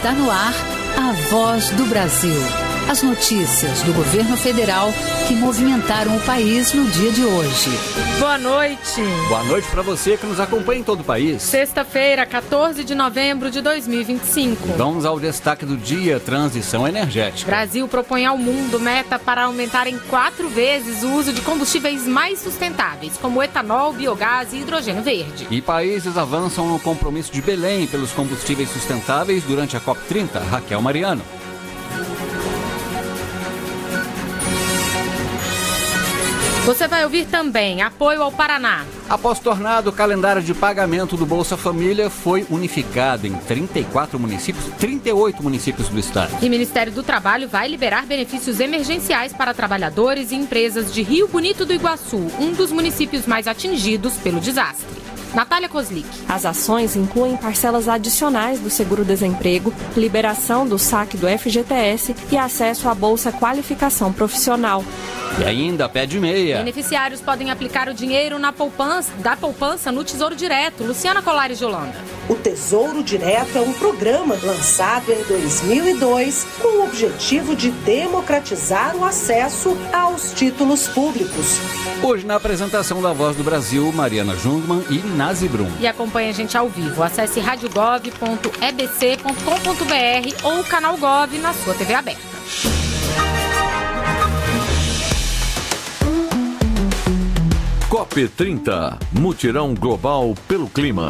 Está no ar a Voz do Brasil. As notícias do governo federal que movimentaram o país no dia de hoje. Boa noite. Boa noite para você que nos acompanha em todo o país. Sexta-feira, 14 de novembro de 2025. Vamos ao destaque do dia: transição energética. Brasil propõe ao mundo meta para aumentar em 4 vezes o uso de combustíveis mais sustentáveis, como etanol, biogás e hidrogênio verde. E países avançam no compromisso de Belém pelos combustíveis sustentáveis durante a COP30. Raquel Mariano. Você vai ouvir também apoio ao Paraná. Após tornado, o calendário de pagamento do Bolsa Família foi unificado em 38 municípios do estado. E o Ministério do Trabalho vai liberar benefícios emergenciais para trabalhadores e empresas de Rio Bonito do Iguaçu, um dos municípios mais atingidos pelo desastre. Natália Kozlik. As ações incluem parcelas adicionais do seguro-desemprego, liberação do saque do FGTS e acesso à Bolsa Qualificação Profissional. E ainda pé de meia. Beneficiários podem aplicar o dinheiro da poupança no Tesouro Direto. Luciana Colares de Holanda. O Tesouro Direto é um programa lançado em 2002 com o objetivo de democratizar o acesso aos títulos públicos. Hoje, na apresentação da Voz do Brasil, Mariana Jungmann e Nazi Brum. E acompanhe a gente ao vivo. Acesse radiogov.ebc.com.br ou o canal Gov na sua TV aberta. COP30, mutirão global pelo clima.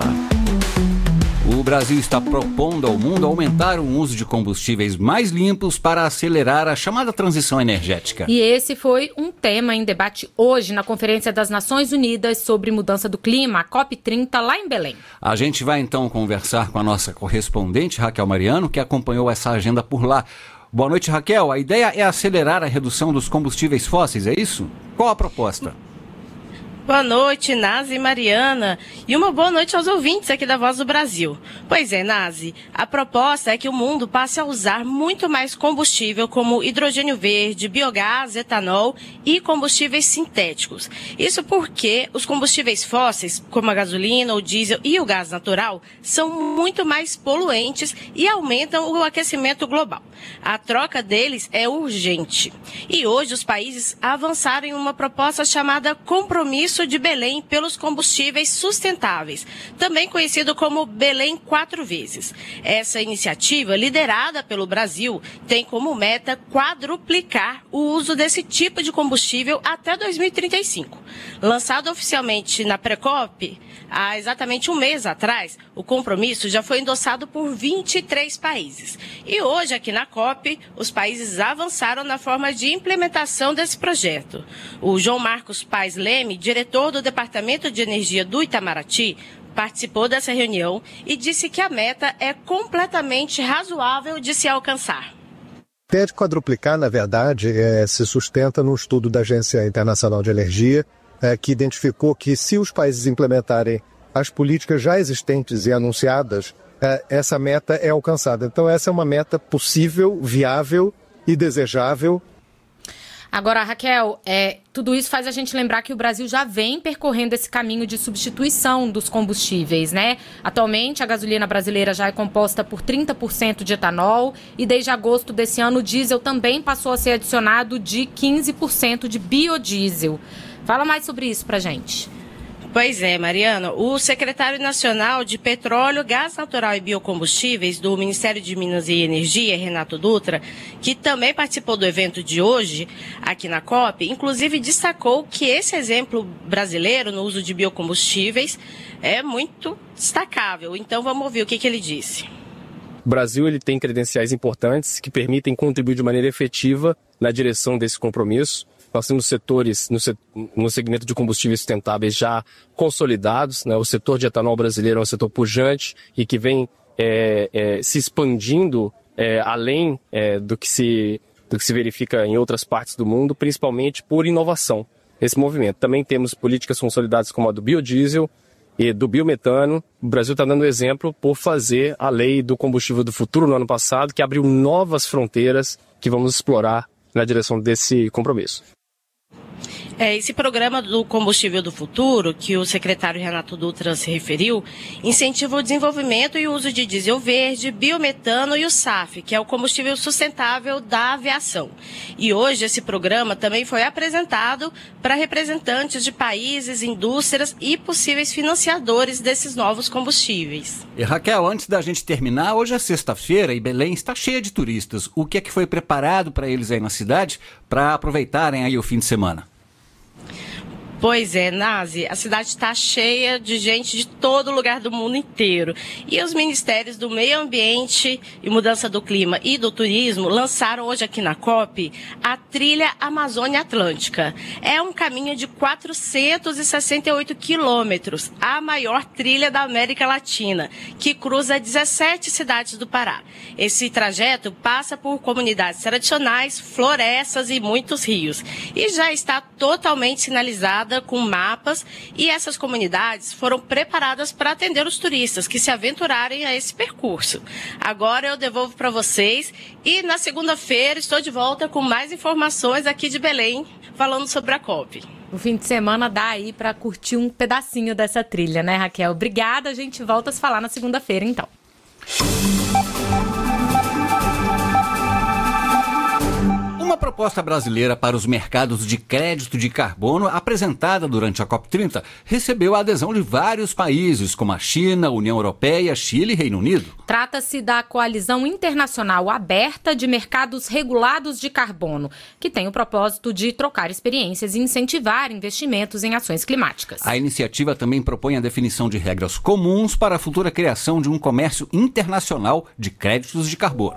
O Brasil está propondo ao mundo aumentar o uso de combustíveis mais limpos para acelerar a chamada transição energética. E esse foi um tema em debate hoje na Conferência das Nações Unidas sobre Mudança do Clima, a COP30, lá em Belém. A gente vai então conversar com a nossa correspondente, Raquel Mariano, que acompanhou essa agenda por lá. Boa noite, Raquel. A ideia é acelerar a redução dos combustíveis fósseis, é isso? Qual a proposta? Boa noite, Nazi e Mariana, e uma boa noite aos ouvintes aqui da Voz do Brasil. Pois é, Nazi, a proposta é que o mundo passe a usar muito mais combustível como hidrogênio verde, biogás, etanol e combustíveis sintéticos. Isso porque os combustíveis fósseis, como a gasolina, o diesel e o gás natural, são muito mais poluentes e aumentam o aquecimento global. A troca deles é urgente. E hoje os países avançaram em uma proposta chamada Compromisso de Belém pelos combustíveis sustentáveis, também conhecido como Belém 4 vezes. Essa iniciativa, liderada pelo Brasil, tem como meta quadruplicar o uso desse tipo de combustível até 2035. Lançado oficialmente na Pré-COP, há exatamente um mês atrás, o compromisso já foi endossado por 23 países. E hoje, aqui na COP, os países avançaram na forma de implementação desse projeto. O João Marcos Paes Leme, diretor do Departamento de Energia do Itamaraty, participou dessa reunião e disse que a meta é completamente razoável de se alcançar. A ideia de quadruplicar, na verdade, se sustenta num estudo da Agência Internacional de Energia, que identificou que se os países implementarem as políticas já existentes e anunciadas, essa meta é alcançada. Então essa é uma meta possível, viável e desejável. Agora, Raquel, tudo isso faz a gente lembrar que o Brasil já vem percorrendo esse caminho de substituição dos combustíveis, né? Atualmente, a gasolina brasileira já é composta por 30% de etanol e desde agosto desse ano o diesel também passou a ser adicionado de 15% de biodiesel. Fala mais sobre isso pra gente. Pois é, Mariana. O secretário nacional de Petróleo, Gás Natural e Biocombustíveis do Ministério de Minas e Energia, Renato Dutra, que também participou do evento de hoje aqui na COP, inclusive destacou que esse exemplo brasileiro no uso de biocombustíveis é muito destacável. Então vamos ouvir o que ele disse. O Brasil ele tem credenciais importantes que permitem contribuir de maneira efetiva na direção desse compromisso. Nós temos setores no segmento de combustíveis sustentáveis já consolidados, né? O setor de etanol brasileiro é um setor pujante e que vem se expandindo além do que se verifica em outras partes do mundo, principalmente por inovação nesse movimento. Também temos políticas consolidadas como a do biodiesel e do biometano. O Brasil está dando exemplo por fazer a lei do combustível do futuro no ano passado, que abriu novas fronteiras que vamos explorar na direção desse compromisso. Esse programa do combustível do futuro, que o secretário Renato Dutra se referiu, incentiva o desenvolvimento e o uso de diesel verde, biometano e o SAF, que é o combustível sustentável da aviação. E hoje esse programa também foi apresentado para representantes de países, indústrias e possíveis financiadores desses novos combustíveis. E Raquel, antes da gente terminar, hoje é sexta-feira e Belém está cheia de turistas. O que é que foi preparado para eles aí na cidade para aproveitarem aí o fim de semana? Pois é, Nazi, a cidade está cheia de gente de todo lugar do mundo inteiro. E os ministérios do Meio Ambiente e Mudança do Clima e do Turismo lançaram hoje aqui na COP a Trilha Amazônia Atlântica. É um caminho de 468 quilômetros, a maior trilha da América Latina, que cruza 17 cidades do Pará. Esse trajeto passa por comunidades tradicionais, florestas e muitos rios. E já está totalmente sinalizada com mapas, e essas comunidades foram preparadas para atender os turistas que se aventurarem a esse percurso. Agora eu devolvo para vocês e na segunda-feira estou de volta com mais informações aqui de Belém, falando sobre a COP. O fim de semana dá aí para curtir um pedacinho dessa trilha, né, Raquel? Obrigada, a gente volta a se falar na segunda-feira, então. Uma proposta brasileira para os mercados de crédito de carbono apresentada durante a COP30 recebeu a adesão de vários países, como a China, União Europeia, Chile e Reino Unido. Trata-se da Coalizão Internacional Aberta de Mercados Regulados de Carbono, que tem o propósito de trocar experiências e incentivar investimentos em ações climáticas. A iniciativa também propõe a definição de regras comuns para a futura criação de um comércio internacional de créditos de carbono.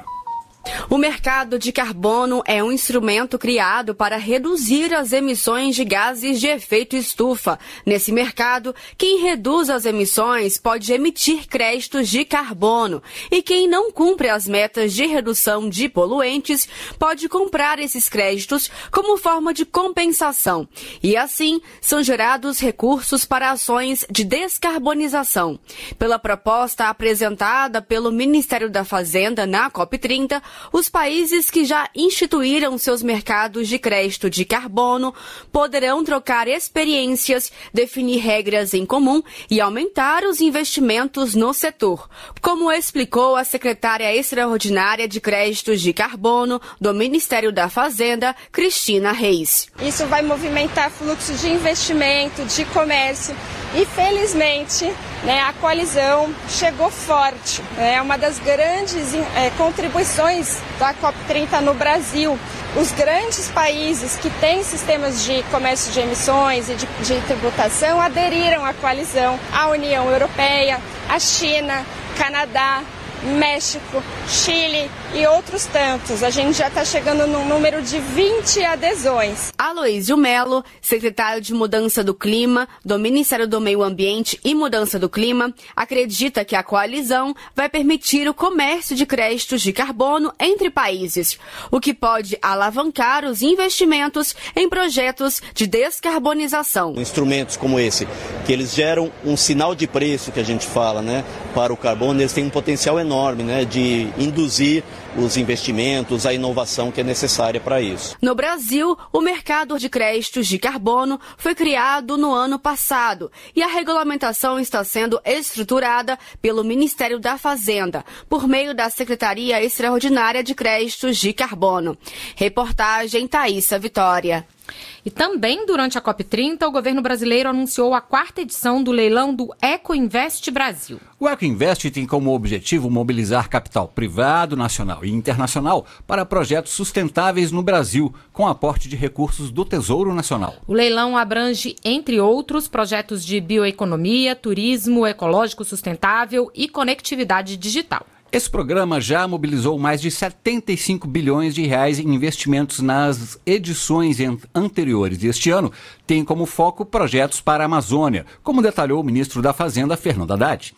O mercado de carbono é um instrumento criado para reduzir as emissões de gases de efeito estufa. Nesse mercado, quem reduz as emissões pode emitir créditos de carbono e quem não cumpre as metas de redução de poluentes pode comprar esses créditos como forma de compensação. E assim, são gerados recursos para ações de descarbonização. Pela proposta apresentada pelo Ministério da Fazenda na COP30, os países que já instituíram seus mercados de crédito de carbono poderão trocar experiências, definir regras em comum e aumentar os investimentos no setor, como explicou a secretária extraordinária de créditos de carbono do Ministério da Fazenda, Cristina Reis. Isso vai movimentar fluxos de investimento, de comércio e, felizmente, a coalizão chegou forte. É uma das grandes contribuições da COP30 no Brasil. Os grandes países que têm sistemas de comércio de emissões e de tributação aderiram à coalizão. A União Europeia, a China, Canadá, México, Chile e outros tantos. A gente já está chegando num número de 20 adesões. Aloísio Melo, secretário de Mudança do Clima do Ministério do Meio Ambiente e Mudança do Clima, acredita que a coalizão vai permitir o comércio de créditos de carbono entre países, o que pode alavancar os investimentos em projetos de descarbonização. Instrumentos como esse, que eles geram um sinal de preço, que a gente fala, para o carbono, eles têm um potencial enorme, de induzir os investimentos, a inovação que é necessária para isso. No Brasil, o mercado de créditos de carbono foi criado no ano passado e a regulamentação está sendo estruturada pelo Ministério da Fazenda, por meio da Secretaria Extraordinária de Créditos de Carbono. Reportagem Thaísa Vitória. E também durante a COP30, o governo brasileiro anunciou a 4ª edição do leilão do Ecoinvest Brasil. O Ecoinvest tem como objetivo mobilizar capital privado, nacional e internacional para projetos sustentáveis no Brasil, com aporte de recursos do Tesouro Nacional. O leilão abrange, entre outros, projetos de bioeconomia, turismo ecológico sustentável e conectividade digital. Esse programa já mobilizou mais de 75 bilhões de reais em investimentos nas edições anteriores. E este ano tem como foco projetos para a Amazônia, como detalhou o ministro da Fazenda, Fernando Haddad.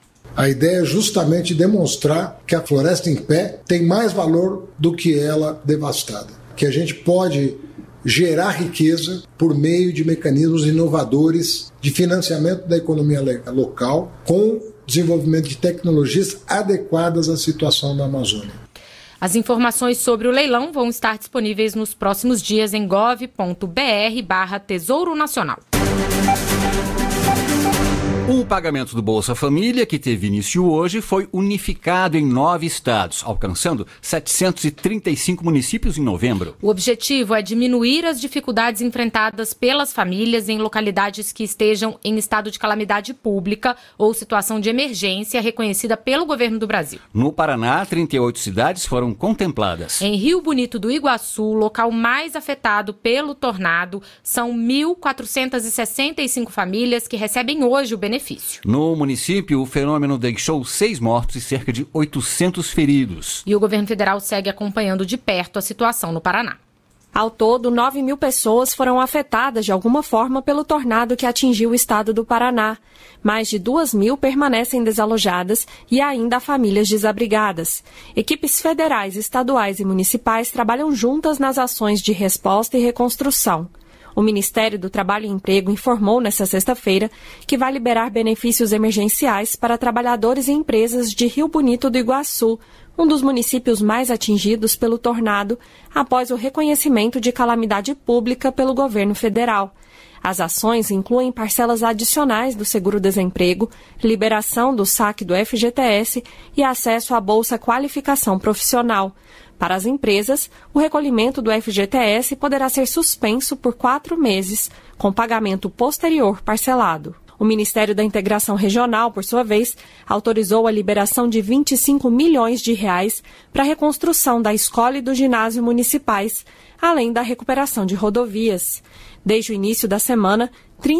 A ideia é justamente demonstrar que a floresta em pé tem mais valor do que ela devastada. Que a gente pode gerar riqueza por meio de mecanismos inovadores de financiamento da economia local com desenvolvimento de tecnologias adequadas à situação da Amazônia. As informações sobre o leilão vão estar disponíveis nos próximos dias em gov.br/Tesouro Nacional. O pagamento do Bolsa Família, que teve início hoje, foi unificado em 9 estados, alcançando 735 municípios em novembro. O objetivo é diminuir as dificuldades enfrentadas pelas famílias em localidades que estejam em estado de calamidade pública ou situação de emergência reconhecida pelo governo do Brasil. No Paraná, 38 cidades foram contempladas. Em Rio Bonito do Iguaçu, local mais afetado pelo tornado, são 1.465 famílias que recebem hoje o benefício. No município, o fenômeno deixou 6 mortos e cerca de 800 feridos. E o governo federal segue acompanhando de perto a situação no Paraná. Ao todo, 9.000 pessoas foram afetadas de alguma forma pelo tornado que atingiu o estado do Paraná. Mais de 2.000 permanecem desalojadas e ainda há famílias desabrigadas. Equipes federais, estaduais e municipais trabalham juntas nas ações de resposta e reconstrução. O Ministério do Trabalho e Emprego informou nesta sexta-feira que vai liberar benefícios emergenciais para trabalhadores e empresas de Rio Bonito do Iguaçu, um dos municípios mais atingidos pelo tornado, após o reconhecimento de calamidade pública pelo governo federal. As ações incluem parcelas adicionais do seguro-desemprego, liberação do saque do FGTS e acesso à Bolsa Qualificação Profissional. Para as empresas, o recolhimento do FGTS poderá ser suspenso por 4 meses, com pagamento posterior parcelado. O Ministério da Integração Regional, por sua vez, autorizou a liberação de 25 milhões de reais para a reconstrução da escola e do ginásio municipais, além da recuperação de rodovias. Desde o início da semana,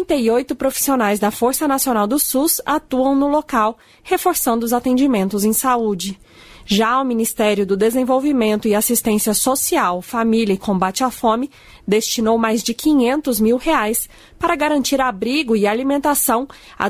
38 profissionais da Força Nacional do SUS atuam no local, reforçando os atendimentos em saúde. Já o Ministério do Desenvolvimento e Assistência Social, Família e Combate à Fome destinou mais de 500 mil reais para garantir abrigo e alimentação a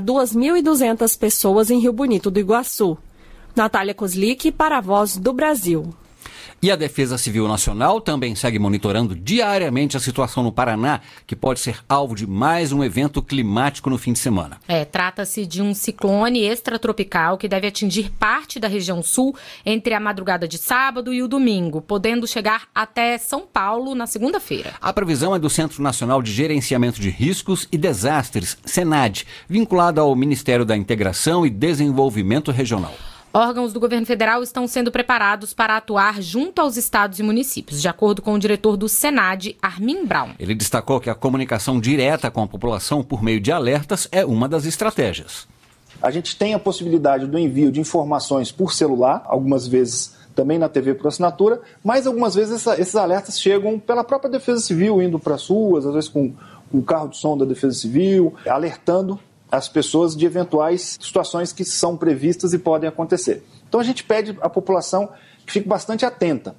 2.200 pessoas em Rio Bonito do Iguaçu. Natália Kozlik, para a Voz do Brasil. E a Defesa Civil Nacional também segue monitorando diariamente a situação no Paraná, que pode ser alvo de mais um evento climático no fim de semana. Trata-se de um ciclone extratropical que deve atingir parte da região sul entre a madrugada de sábado e o domingo, podendo chegar até São Paulo na segunda-feira. A previsão é do Centro Nacional de Gerenciamento de Riscos e Desastres, SENAD, vinculado ao Ministério da Integração e Desenvolvimento Regional. Órgãos do governo federal estão sendo preparados para atuar junto aos estados e municípios, de acordo com o diretor do SENAD, Armin Braun. Ele destacou que a comunicação direta com a população por meio de alertas é uma das estratégias. A gente tem a possibilidade do envio de informações por celular, algumas vezes também na TV por assinatura, mas algumas vezes esses alertas chegam pela própria Defesa Civil, indo para as ruas, às vezes com o carro de som da Defesa Civil, alertando as pessoas de eventuais situações que são previstas e podem acontecer. Então a gente pede à população que fique bastante atenta,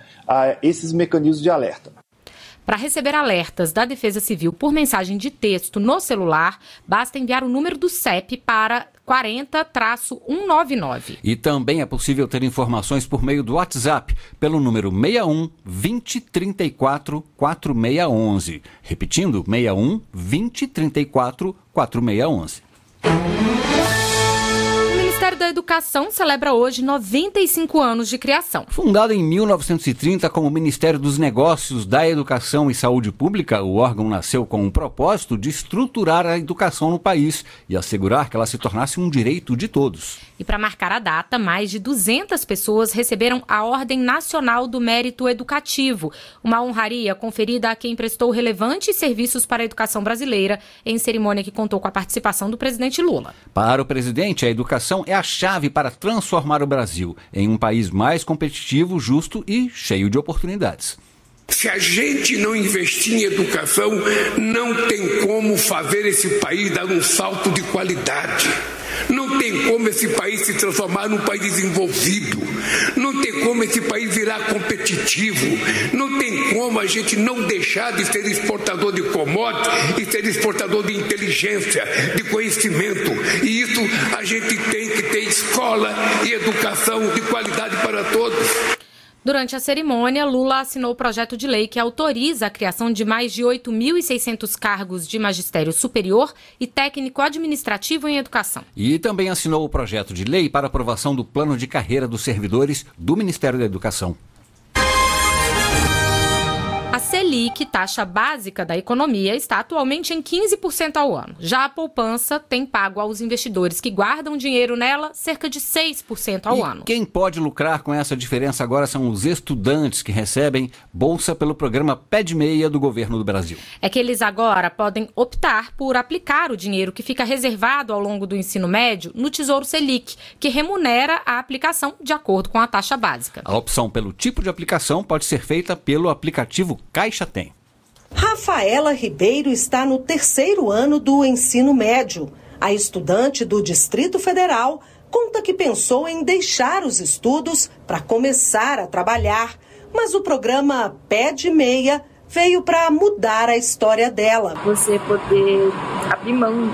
a esses mecanismos de alerta. Para receber alertas da Defesa Civil por mensagem de texto no celular, basta enviar o número do CEP para 40-199. E também é possível ter informações por meio do WhatsApp, pelo número 61 20 34 4611. Repetindo, 61 20 34 4611. O Ministério da Educação celebra hoje 95 anos de criação. Fundado em 1930 como Ministério dos Negócios da Educação e Saúde Pública, o órgão nasceu com o propósito de estruturar a educação no país e assegurar que ela se tornasse um direito de todos. E para marcar a data, mais de 200 pessoas receberam a Ordem Nacional do Mérito Educativo, uma honraria conferida a quem prestou relevantes serviços para a educação brasileira, em cerimônia que contou com a participação do presidente Lula. Para o presidente, a educação é a chave para transformar o Brasil em um país mais competitivo, justo e cheio de oportunidades. Se a gente não investir em educação, não tem como fazer esse país dar um salto de qualidade. Não tem como esse país se transformar num país desenvolvido. Não tem como esse país virar competitivo. Não tem como a gente não deixar de ser exportador de commodities e ser exportador de inteligência, de conhecimento. E isso a gente tem que ter escola e educação de qualidade para todos. Durante a cerimônia, Lula assinou o projeto de lei que autoriza a criação de mais de 8.600 cargos de magistério superior e técnico-administrativo em educação. E também assinou o projeto de lei para aprovação do plano de carreira dos servidores do Ministério da Educação. A Selic, taxa básica da economia, está atualmente em 15% ao ano. Já a poupança tem pago aos investidores que guardam dinheiro nela cerca de 6% ao ano. Quem pode lucrar com essa diferença agora são os estudantes que recebem bolsa pelo programa Pé de Meia do governo do Brasil. É que eles agora podem optar por aplicar o dinheiro que fica reservado ao longo do ensino médio no Tesouro Selic, que remunera a aplicação de acordo com a taxa básica. A opção pelo tipo de aplicação pode ser feita pelo aplicativo Caixa Tem. Rafaela Ribeiro está no 3º ano do ensino médio. A estudante do Distrito Federal conta que pensou em deixar os estudos para começar a trabalhar, mas o programa Pé de Meia veio para mudar a história dela. Você poder abrir mão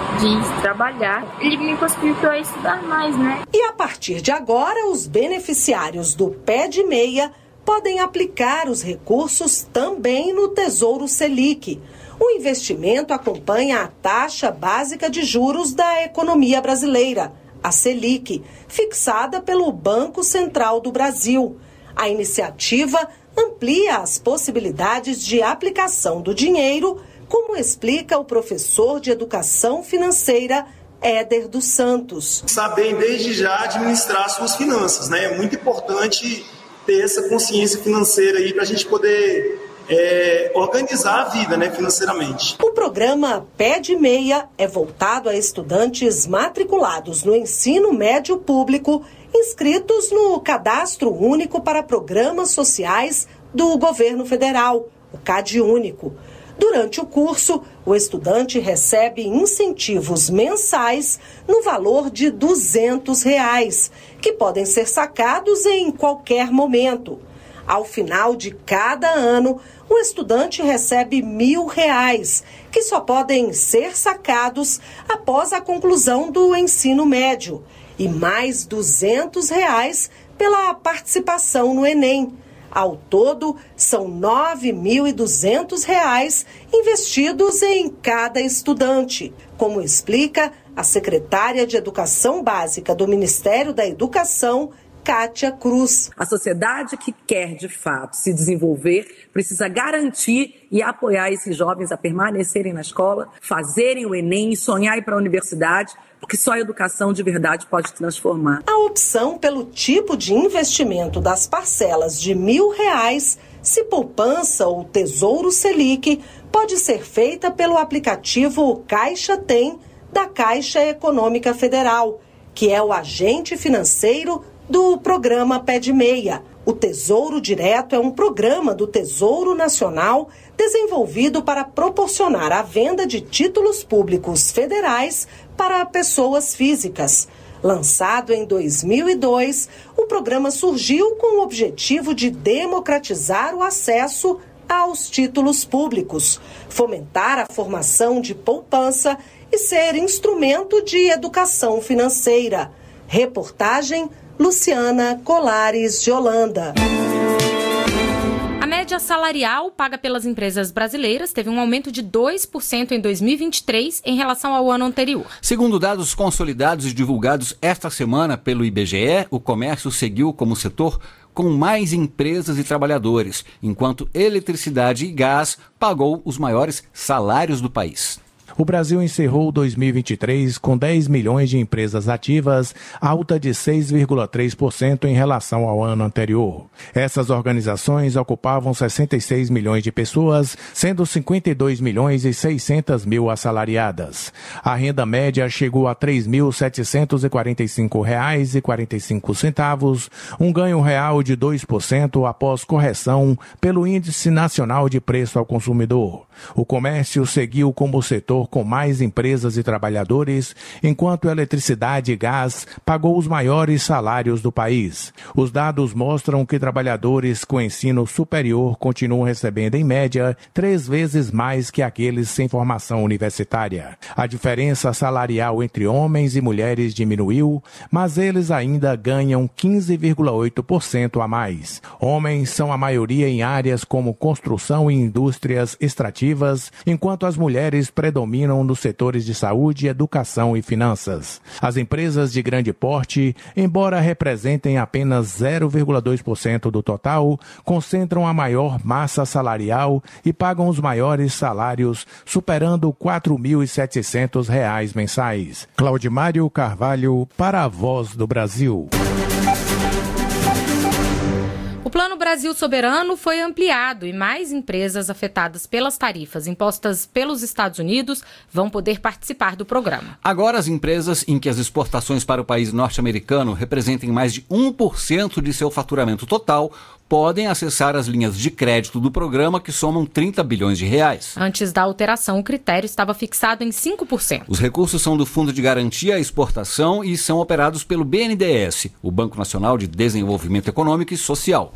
de trabalhar, ele me possibilitou a estudar mais, né? E a partir de agora, os beneficiários do Pé de Meia podem aplicar os recursos também no Tesouro Selic. O investimento acompanha a taxa básica de juros da economia brasileira, a Selic, fixada pelo Banco Central do Brasil. A iniciativa amplia as possibilidades de aplicação do dinheiro, como explica o professor de Educação Financeira, Éder dos Santos. Saber desde já administrar suas finanças, né? É muito importante ter essa consciência financeira aí para a gente poder organizar a vida, né, financeiramente. O programa Pé de Meia é voltado a estudantes matriculados no ensino médio público, inscritos no Cadastro Único para Programas Sociais do Governo Federal, o CadÚnico. Durante o curso, o estudante recebe incentivos mensais no valor de R$ 200, que podem ser sacados em qualquer momento. Ao final de cada ano, o estudante recebe R$ 1.000, que só podem ser sacados após a conclusão do ensino médio, e mais R$ 200 pela participação no Enem. Ao todo, são R$ 9.200 investidos em cada estudante, como explica a secretária de Educação Básica do Ministério da Educação, Kátia Cruz. A sociedade que quer, de fato, se desenvolver precisa garantir e apoiar esses jovens a permanecerem na escola, fazerem o Enem e sonhar ir para a universidade, porque só a educação de verdade pode transformar. A opção pelo tipo de investimento das parcelas de R$ 1.000, se poupança ou Tesouro Selic, pode ser feita pelo aplicativo Caixa Tem, da Caixa Econômica Federal, que é o agente financeiro do programa Pé de Meia. O Tesouro Direto é um programa do Tesouro Nacional desenvolvido para proporcionar a venda de títulos públicos federais para pessoas físicas. Lançado em 2002, o programa surgiu com o objetivo de democratizar o acesso aos títulos públicos, fomentar a formação de poupança e ser instrumento de educação financeira. Reportagem Luciana Colares de Holanda. A média salarial paga pelas empresas brasileiras teve um aumento de 2% em 2023 em relação ao ano anterior. Segundo dados consolidados e divulgados esta semana pelo IBGE, o comércio seguiu como setor com mais empresas e trabalhadores, enquanto eletricidade e gás pagou os maiores salários do país. O Brasil encerrou 2023 com 10 milhões de empresas ativas, alta de 6,3% em relação ao ano anterior. Essas organizações ocupavam 66 milhões de pessoas, sendo 52 milhões e 600 mil assalariadas. A renda média chegou a R$ 3.745,45, um ganho real de 2% após correção pelo Índice Nacional de Preço ao Consumidor. O comércio seguiu como setor setor com mais empresas e trabalhadores, enquanto eletricidade e gás pagou os maiores salários do país. Os dados mostram que trabalhadores com ensino superior continuam recebendo, em média, 3 vezes mais que aqueles sem formação universitária. A diferença salarial entre homens e mulheres diminuiu, mas eles ainda ganham 15,8% a mais. Homens são a maioria em áreas como construção e indústrias extrativas, enquanto as mulheres predominam nos setores de saúde, educação e finanças. As empresas de grande porte, embora representem apenas 0,2% do total, concentram a maior massa salarial e pagam os maiores salários, superando R$ 4.700 mensais. Claudimário Carvalho, para a Voz do Brasil. O Plano Brasil Soberano foi ampliado e mais empresas afetadas pelas tarifas impostas pelos Estados Unidos vão poder participar do programa. Agora, as empresas em que as exportações para o país norte-americano representem mais de 1% de seu faturamento total podem acessar as linhas de crédito do programa, que somam 30 bilhões de reais. Antes da alteração, o critério estava fixado em 5%. Os recursos são do Fundo de Garantia à Exportação e são operados pelo BNDES, o Banco Nacional de Desenvolvimento Econômico e Social.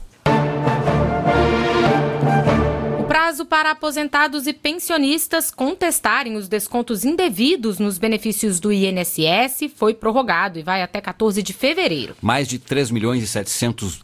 O prazo para aposentados e pensionistas contestarem os descontos indevidos nos benefícios do INSS foi prorrogado e vai até 14 de fevereiro. Mais de 3 milhões e 700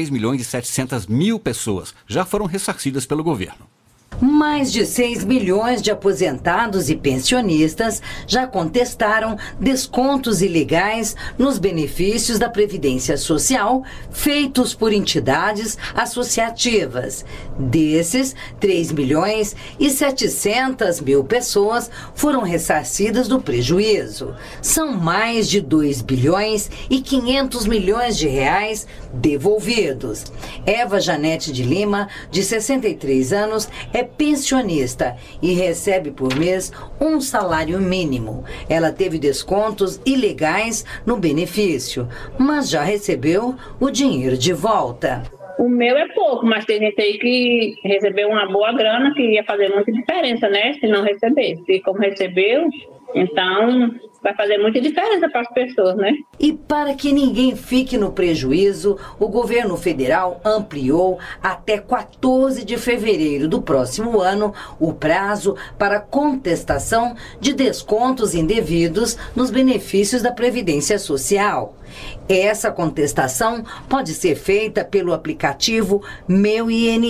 mil pessoas já foram ressarcidas pelo governo. Mais de 6 milhões de aposentados e pensionistas já contestaram descontos ilegais nos benefícios da Previdência Social feitos por entidades associativas. Desses, 3 milhões e 700 mil pessoas foram ressarcidas do prejuízo. São mais de 2 bilhões e 500 milhões de reais devolvidos. Eva Janete de Lima, de 63 anos, é pensionista e recebe por mês um salário mínimo. Ela teve descontos ilegais no benefício, mas já recebeu o dinheiro de volta. O meu é pouco, mas tem gente aí que recebeu uma boa grana, que ia fazer muita diferença, né? Se não recebesse. E como recebeu, então vai fazer muita diferença para as pessoas, né? E para que ninguém fique no prejuízo, o governo federal ampliou até 14 de fevereiro do próximo ano o prazo para contestação de descontos indevidos nos benefícios da Previdência Social. Essa contestação pode ser feita pelo aplicativo Meu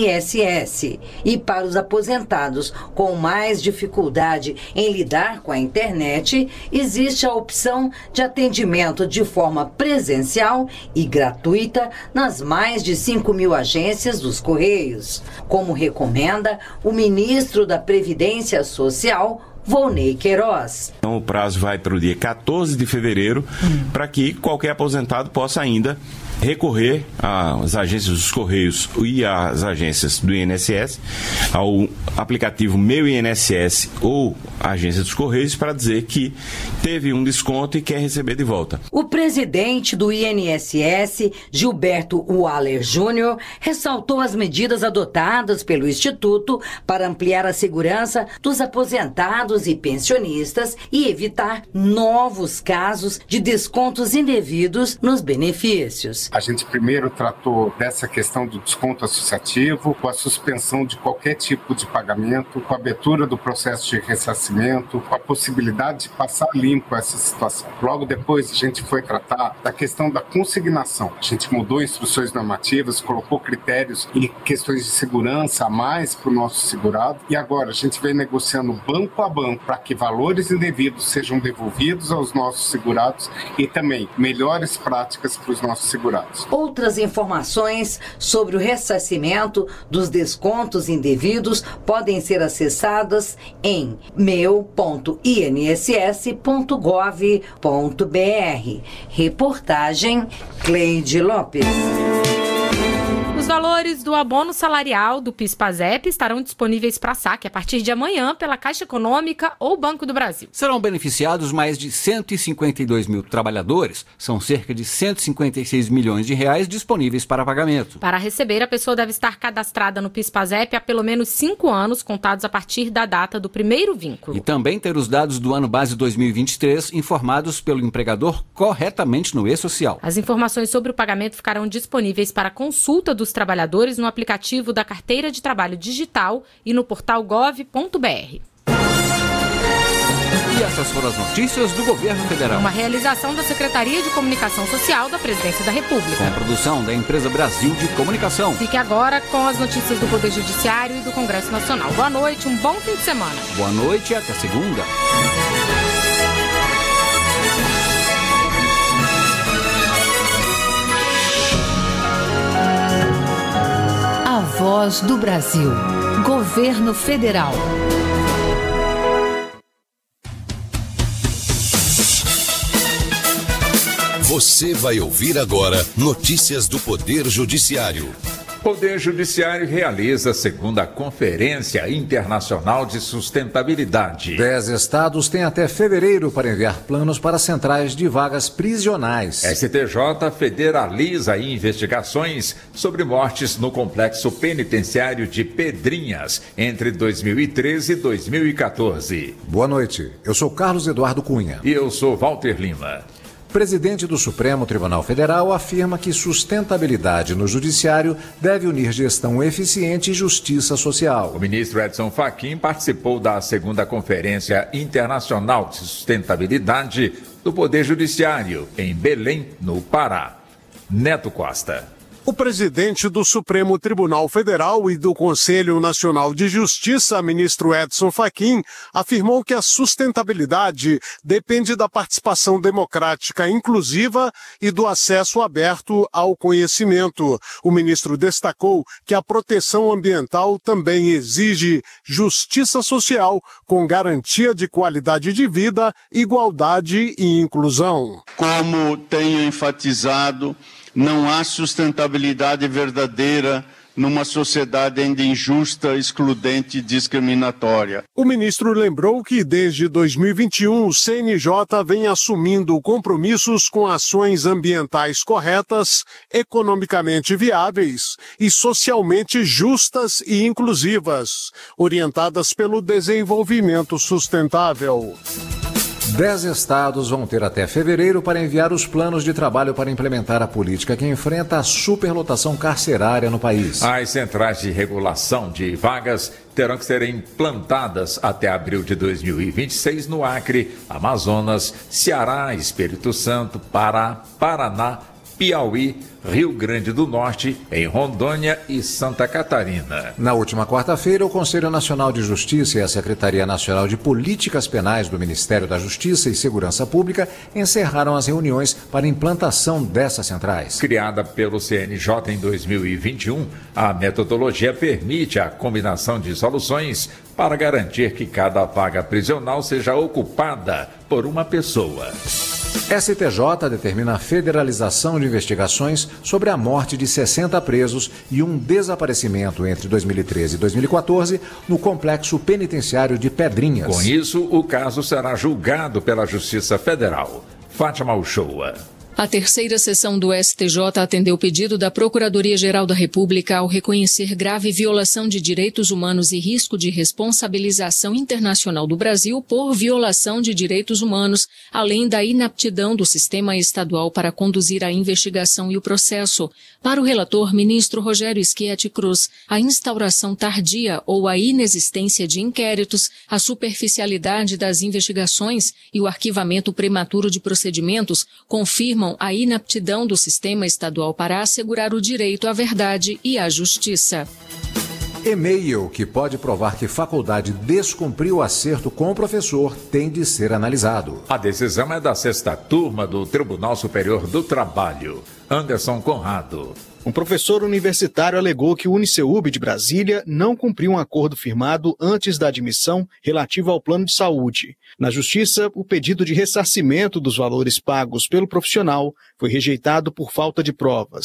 INSS. E para os aposentados com mais dificuldade em lidar com a internet, existe a opção de atendimento de forma presencial e gratuita nas mais de 5 mil agências dos Correios, como recomenda o ministro da Previdência Social, Volney Queiroz. Então o prazo vai para o dia 14 de fevereiro para que qualquer aposentado possa ainda recorrer às agências dos Correios e às agências do INSS, ao aplicativo Meu INSS ou agência dos Correios, para dizer que teve um desconto e quer receber de volta. O presidente do INSS, Gilberto Waller Júnior, ressaltou as medidas adotadas pelo Instituto para ampliar a segurança dos aposentados e pensionistas e evitar novos casos de descontos indevidos nos benefícios. A gente primeiro tratou dessa questão do desconto associativo, com a suspensão de qualquer tipo de pagamento, com a abertura do processo de ressarcimento, com a possibilidade de passar limpo essa situação. Logo depois a gente foi tratar da questão da consignação. A gente mudou instruções normativas, colocou critérios e questões de segurança a mais para o nosso segurado, e agora a gente vem negociando banco a banco para que valores indevidos sejam devolvidos aos nossos segurados e também melhores práticas para os nossos segurados. Outras informações sobre o ressarcimento dos descontos indevidos podem ser acessadas em meu.inss.gov.br. Reportagem Cleide Lopes. Os valores do abono salarial do PIS/PASEP estarão disponíveis para saque a partir de amanhã pela Caixa Econômica ou Banco do Brasil. Serão beneficiados mais de 152 mil trabalhadores. São cerca de 156 milhões de reais disponíveis para pagamento. Para receber, a pessoa deve estar cadastrada no PIS/PASEP há pelo menos 5 anos, contados a partir da data do primeiro vínculo. E também ter os dados do ano base 2023 informados pelo empregador corretamente no e-social. As informações sobre o pagamento ficarão disponíveis para consulta dos trabalhadores no aplicativo da Carteira de Trabalho Digital e no portal gov.br. E essas foram as notícias do Governo Federal. Uma realização da Secretaria de Comunicação Social da Presidência da República. Com a produção da Empresa Brasil de Comunicação. Fique agora com as notícias do Poder Judiciário e do Congresso Nacional. Boa noite, um bom fim de semana. Boa noite e até segunda. A Voz do Brasil. Governo Federal. Você vai ouvir agora notícias do Poder Judiciário. Poder Judiciário realiza a segunda Conferência Internacional de Sustentabilidade. 10 estados têm até fevereiro para enviar planos para centrais de vagas prisionais. STJ federaliza investigações sobre mortes no complexo penitenciário de Pedrinhas entre 2013 e 2014. Boa noite, eu sou Carlos Eduardo Cunha. E eu sou Walter Lima. Presidente do Supremo Tribunal Federal afirma que sustentabilidade no judiciário deve unir gestão eficiente e justiça social. O ministro Edson Fachin participou da segunda Conferência Internacional de Sustentabilidade do Poder Judiciário, em Belém, no Pará. Neto Costa. O presidente do Supremo Tribunal Federal e do Conselho Nacional de Justiça, ministro Edson Fachin, afirmou que a sustentabilidade depende da participação democrática inclusiva e do acesso aberto ao conhecimento. O ministro destacou que a proteção ambiental também exige justiça social com garantia de qualidade de vida, igualdade e inclusão. Como tenho enfatizado, não há sustentabilidade verdadeira numa sociedade ainda injusta, excludente e discriminatória. O ministro lembrou que desde 2021 o CNJ vem assumindo compromissos com ações ambientais corretas, economicamente viáveis e socialmente justas e inclusivas, orientadas pelo desenvolvimento sustentável. 10 estados vão ter até fevereiro para enviar os planos de trabalho para implementar a política que enfrenta a superlotação carcerária no país. As centrais de regulação de vagas terão que ser implantadas até abril de 2026 no Acre, Amazonas, Ceará, Espírito Santo, Pará, Paraná, Piauí, Rio Grande do Norte, em Rondônia e Santa Catarina. Na última quarta-feira, o Conselho Nacional de Justiça e a Secretaria Nacional de Políticas Penais do Ministério da Justiça e Segurança Pública encerraram as reuniões para a implantação dessas centrais. Criada pelo CNJ em 2021, a metodologia permite a combinação de soluções para garantir que cada vaga prisional seja ocupada por uma pessoa. STJ determina a federalização de investigações sobre a morte de 60 presos e um desaparecimento entre 2013 e 2014 no complexo penitenciário de Pedrinhas. Com isso, o caso será julgado pela Justiça Federal. Fátima Uchoa. A terceira sessão do STJ atendeu o pedido da Procuradoria-Geral da República ao reconhecer grave violação de direitos humanos e risco de responsabilização internacional do Brasil por violação de direitos humanos, além da inaptidão do sistema estadual para conduzir a investigação e o processo. Para o relator, ministro Rogério Schietti Cruz, a instauração tardia ou a inexistência de inquéritos, a superficialidade das investigações e o arquivamento prematuro de procedimentos confirmam a inaptidão do sistema estadual para assegurar o direito à verdade e à justiça. E-mail que pode provar que faculdade descumpriu o acerto com o professor tem de ser analisado. A decisão é da 6ª turma do Tribunal Superior do Trabalho. Anderson Conrado. Um professor universitário alegou que o Uniceub de Brasília não cumpriu um acordo firmado antes da admissão relativo ao plano de saúde. Na Justiça, o pedido de ressarcimento dos valores pagos pelo profissional foi rejeitado por falta de provas.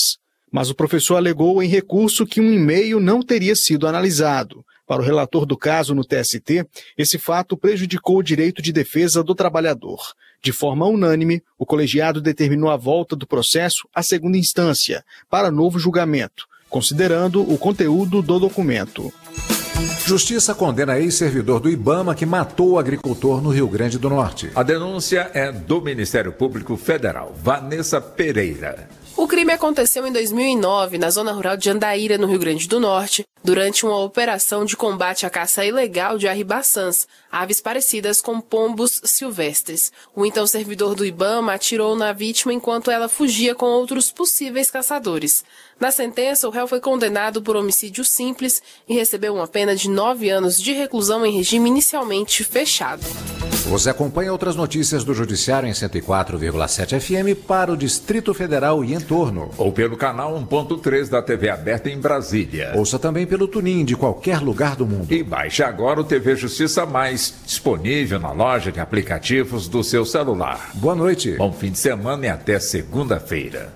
Mas o professor alegou em recurso que um e-mail não teria sido analisado. Para o relator do caso no TST, esse fato prejudicou o direito de defesa do trabalhador. De forma unânime, o colegiado determinou a volta do processo à segunda instância, para novo julgamento, considerando o conteúdo do documento. Justiça condena ex-servidor do IBAMA que matou o agricultor no Rio Grande do Norte. A denúncia é do Ministério Público Federal. Vanessa Pereira. O crime aconteceu em 2009, na zona rural de Andaíra, no Rio Grande do Norte, durante uma operação de combate à caça ilegal de arribaçãs, aves parecidas com pombos silvestres. O então servidor do IBAMA atirou na vítima enquanto ela fugia com outros possíveis caçadores. Na sentença, o réu foi condenado por homicídio simples e recebeu uma pena de 9 anos de reclusão em regime inicialmente fechado. Você acompanha outras notícias do Judiciário em 104,7 FM para o Distrito Federal e entorno. Ou pelo canal 1.3 da TV aberta em Brasília. Ouça também pelo TuneIn de qualquer lugar do mundo. E baixe agora o TV Justiça Mais, disponível na loja de aplicativos do seu celular. Boa noite. Bom fim de semana e até segunda-feira.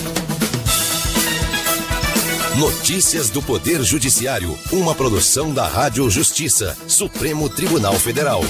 Notícias do Poder Judiciário, uma produção da Rádio Justiça, Supremo Tribunal Federal.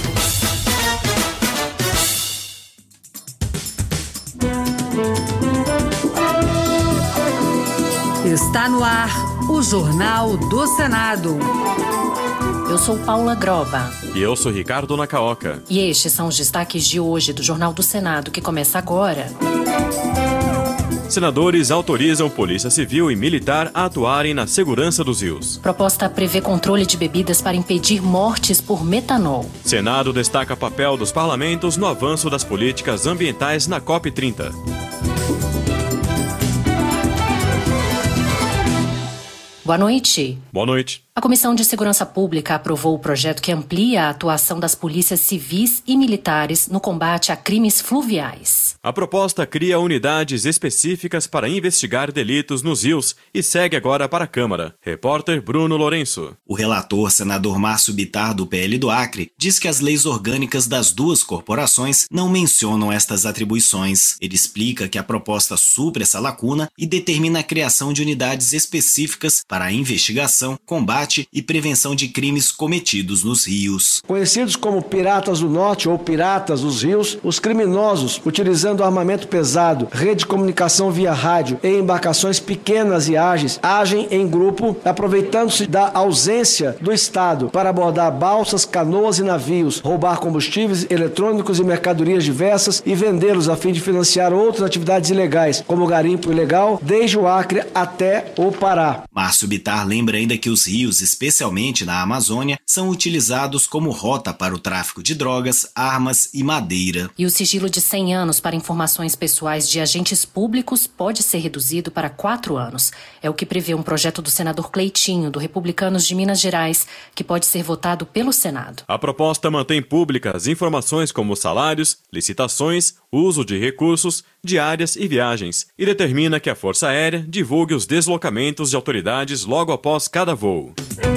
Está no ar o Jornal do Senado. Eu sou Paula Groba. E eu sou Ricardo Nacaoca. E estes são os destaques de hoje do Jornal do Senado, que começa agora. Senadores autorizam Polícia Civil e Militar a atuarem na segurança dos rios. Proposta prevê controle de bebidas para impedir mortes por metanol. Senado destaca papel dos parlamentos no avanço das políticas ambientais na COP30. Boa noite. Boa noite. A Comissão de Segurança Pública aprovou o projeto que amplia a atuação das polícias civis e militares no combate a crimes fluviais. A proposta cria unidades específicas para investigar delitos nos rios e segue agora para a Câmara. Repórter Bruno Lourenço. O relator, senador Márcio Bittar, do PL do Acre, diz que as leis orgânicas das duas corporações não mencionam estas atribuições. Ele explica que a proposta supre essa lacuna e determina a criação de unidades específicas para a investigação, combate e prevenção de crimes cometidos nos rios. Conhecidos como piratas do norte ou piratas dos rios, os criminosos, utilizando armamento pesado, rede de comunicação via rádio e embarcações pequenas e ágeis, agem em grupo, aproveitando-se da ausência do Estado para abordar balsas, canoas e navios, roubar combustíveis, eletrônicos e mercadorias diversas e vendê-los a fim de financiar outras atividades ilegais, como garimpo ilegal, desde o Acre até o Pará. Márcio Bittar lembra ainda que os rios, especialmente na Amazônia, são utilizados como rota para o tráfico de drogas, armas e madeira. E o sigilo de 100 anos para informações pessoais de agentes públicos pode ser reduzido para 4 anos. É o que prevê um projeto do senador Cleitinho, do Republicanos de Minas Gerais, que pode ser votado pelo Senado. A proposta mantém públicas informações como salários, licitações, uso de recursos, diárias e viagens, e determina que a Força Aérea divulgue os deslocamentos de autoridades logo após cada voo.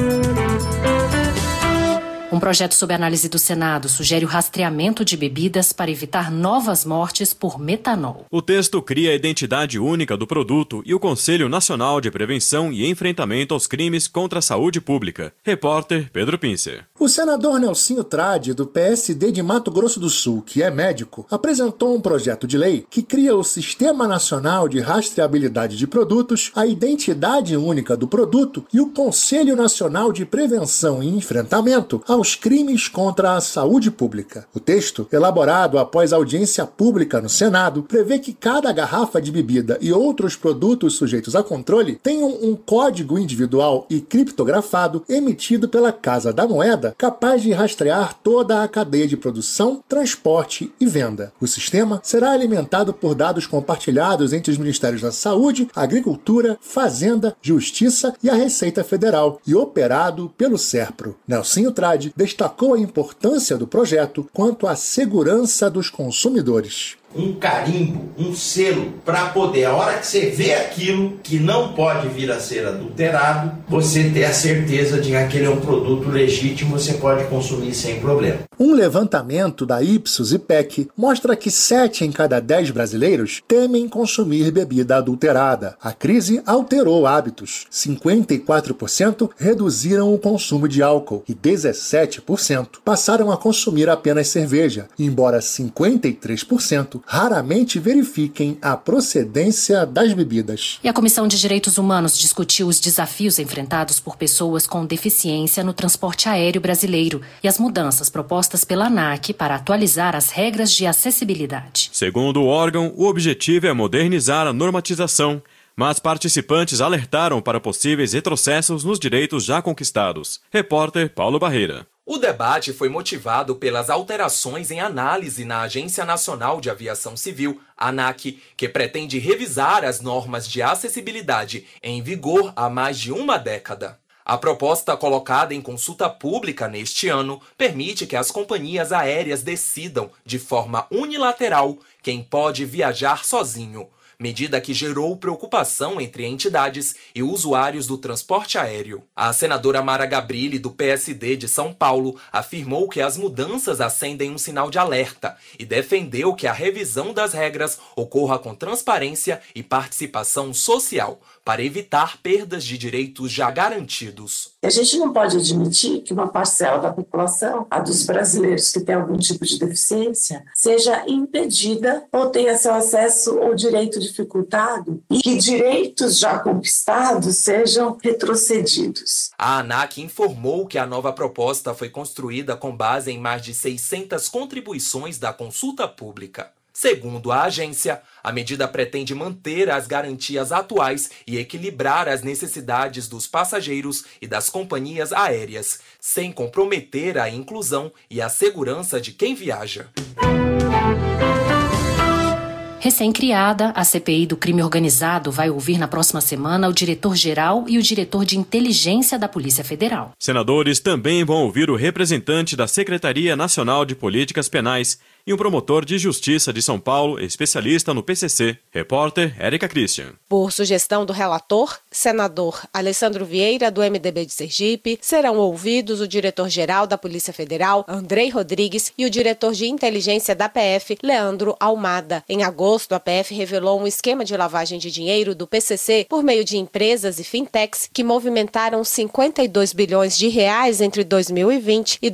Um projeto sob análise do Senado sugere o rastreamento de bebidas para evitar novas mortes por metanol. O texto cria a identidade única do produto e o Conselho Nacional de Prevenção e Enfrentamento aos Crimes contra a Saúde Pública. Repórter Pedro Pincer. O senador Nelsinho Trade, do PSD de Mato Grosso do Sul, que é médico, apresentou um projeto de lei que cria o Sistema Nacional de Rastreabilidade de Produtos, a identidade única do produto e o Conselho Nacional de Prevenção e Enfrentamento aos crimes contra a saúde pública. O texto, elaborado após audiência pública no Senado, prevê que cada garrafa de bebida e outros produtos sujeitos a controle tenham um código individual e criptografado emitido pela Casa da Moeda, capaz de rastrear toda a cadeia de produção, transporte e venda. O sistema será alimentado por dados compartilhados entre os Ministérios da Saúde, Agricultura, Fazenda, Justiça e a Receita Federal e operado pelo SERPRO. Nelsinho Trade destacou a importância do projeto quanto à segurança dos consumidores. um carimbo, um selo, para poder, a hora que você vê aquilo que não pode vir a ser adulterado, você ter a certeza de que aquele é um produto legítimo, você pode consumir sem problema. Um levantamento da Ipsos e PEC mostra que 7 em cada 10 brasileiros temem consumir bebida adulterada. A crise alterou hábitos. 54% reduziram o consumo de álcool e 17% passaram a consumir apenas cerveja, embora 53% raramente verifiquem a procedência das bebidas. E a Comissão de Direitos Humanos discutiu os desafios enfrentados por pessoas com deficiência no transporte aéreo brasileiro e as mudanças propostas pela ANAC para atualizar as regras de acessibilidade. Segundo o órgão, o objetivo é modernizar a normatização, mas participantes alertaram para possíveis retrocessos nos direitos já conquistados. Repórter Paulo Barreira. O debate foi motivado pelas alterações em análise na Agência Nacional de Aviação Civil, ANAC, que pretende revisar as normas de acessibilidade em vigor há mais de uma década. A proposta colocada em consulta pública neste ano permite que as companhias aéreas decidam, de forma unilateral, quem pode viajar sozinho, medida que gerou preocupação entre entidades e usuários do transporte aéreo. A senadora Mara Gabrilli, do PSD de São Paulo, afirmou que as mudanças acendem um sinal de alerta e defendeu que a revisão das regras ocorra com transparência e participação social, para evitar perdas de direitos já garantidos. A gente não pode admitir que uma parcela da população, a dos brasileiros que tem algum tipo de deficiência, seja impedida ou tenha seu acesso ou direito dificultado e que direitos já conquistados sejam retrocedidos. A ANAC informou que a nova proposta foi construída com base em mais de 600 contribuições da consulta pública. Segundo a agência, a medida pretende manter as garantias atuais e equilibrar as necessidades dos passageiros e das companhias aéreas, sem comprometer a inclusão e a segurança de quem viaja. Recém-criada, a CPI do crime organizado vai ouvir na próxima semana o diretor-geral e o diretor de inteligência da Polícia Federal. Senadores também vão ouvir o representante da Secretaria Nacional de Políticas Penais e um promotor de justiça de São Paulo, especialista no PCC. Repórter Érica Christian. Por sugestão do relator, senador Alessandro Vieira, do MDB de Sergipe, serão ouvidos o diretor-geral da Polícia Federal, Andrei Rodrigues, e o diretor de inteligência da PF, Leandro Almada. Em agosto, a PF revelou um esquema de lavagem de dinheiro do PCC por meio de empresas e fintechs que movimentaram 52 bilhões de reais entre 2020 e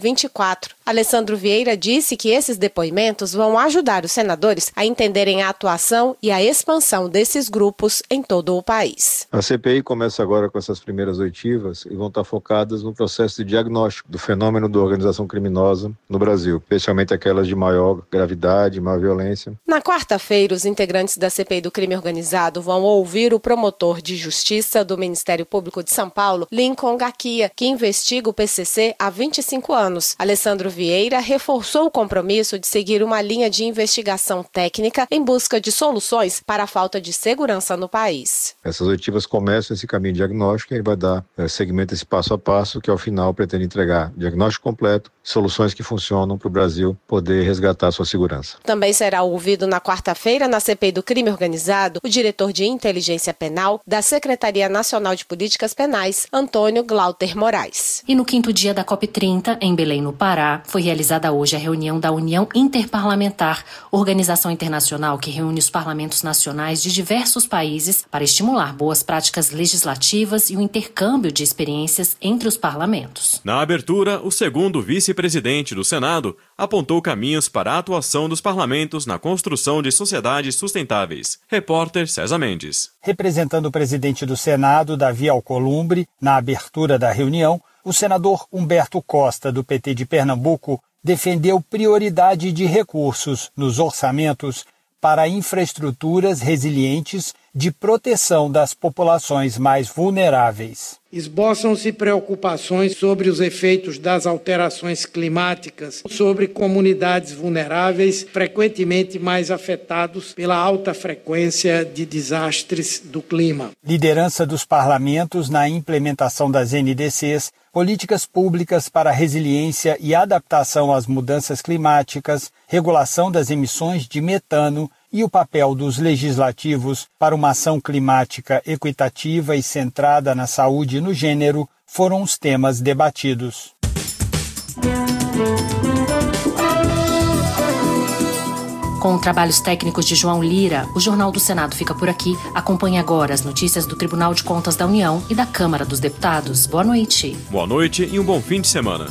2024. Alessandro Vieira disse que esses depoimentos vão ajudar os senadores a entenderem a atuação e a expansão desses grupos em todo o país. A CPI começa agora com essas primeiras oitivas e vão estar focadas no processo de diagnóstico do fenômeno da organização criminosa no Brasil, especialmente aquelas de maior gravidade, maior violência. Na quarta-feira, os integrantes da CPI do crime organizado vão ouvir o promotor de justiça do Ministério Público de São Paulo, Lincoln Gaquia, que investiga o PCC há 25 anos. Alessandro Vieira reforçou o compromisso de seguir uma linha de investigação técnica em busca de soluções para a falta de segurança no país. Essas oitivas começam esse caminho diagnóstico e ele vai dar seguimento a esse passo a passo que ao final pretende entregar diagnóstico completo, soluções que funcionam para o Brasil poder resgatar sua segurança. Também será ouvido na quarta-feira na CPI do crime organizado o diretor de inteligência penal da Secretaria Nacional de Políticas Penais, Antônio Glauter Moraes. E no quinto dia da COP30, em Belém, no Pará, foi realizada hoje a reunião da União Interparlamentar, organização internacional que reúne os parlamentos nacionais de diversos países para estimular boas práticas legislativas e o intercâmbio de experiências entre os parlamentos. Na abertura, o segundo vice-presidente do Senado apontou caminhos para a atuação dos parlamentos na construção de sociedades sustentáveis. Repórter César Mendes. Representando o presidente do Senado, Davi Alcolumbre, na abertura da reunião, o senador Humberto Costa, do PT de Pernambuco, defendeu prioridade de recursos nos orçamentos para infraestruturas resilientes de proteção das populações mais vulneráveis. Esboçam-se preocupações sobre os efeitos das alterações climáticas sobre comunidades vulneráveis, frequentemente mais afetados pela alta frequência de desastres do clima. Liderança dos parlamentos na implementação das NDCs, políticas públicas para resiliência e adaptação às mudanças climáticas, regulação das emissões de metano e o papel dos legislativos para uma ação climática equitativa e centrada na saúde e no gênero foram os temas debatidos. Com trabalhos técnicos de João Lira, o Jornal do Senado fica por aqui. Acompanhe agora as notícias do Tribunal de Contas da União e da Câmara dos Deputados. Boa noite. Boa noite e um bom fim de semana.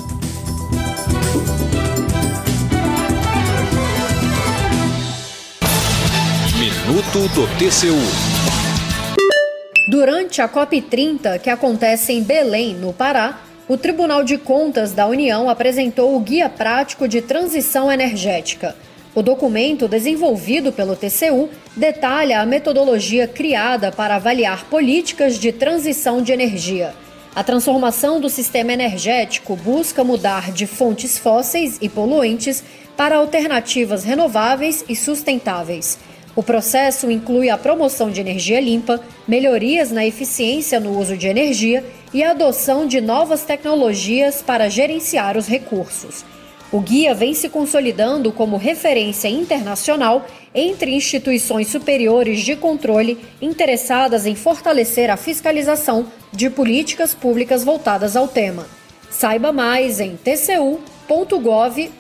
Minuto do TCU. Durante a COP30, que acontece em Belém, no Pará, o Tribunal de Contas da União apresentou o Guia Prático de Transição Energética. O documento, desenvolvido pelo TCU, detalha a metodologia criada para avaliar políticas de transição de energia. A transformação do sistema energético busca mudar de fontes fósseis e poluentes para alternativas renováveis e sustentáveis. O processo inclui a promoção de energia limpa, melhorias na eficiência no uso de energia e a adoção de novas tecnologias para gerenciar os recursos. O guia vem se consolidando como referência internacional entre instituições superiores de controle interessadas em fortalecer a fiscalização de políticas públicas voltadas ao tema. Saiba mais em tcu.gov.br.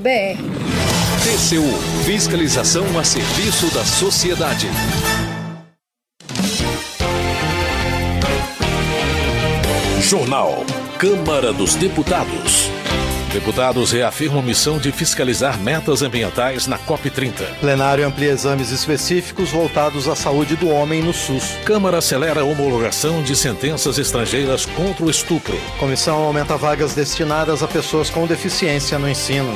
TCU, fiscalização a serviço da sociedade. Jornal Câmara dos Deputados. Deputados reafirmam missão de fiscalizar metas ambientais na COP30. Plenário amplia exames específicos voltados à saúde do homem no SUS. Câmara acelera a homologação de sentenças estrangeiras contra o estupro. Comissão aumenta vagas destinadas a pessoas com deficiência no ensino.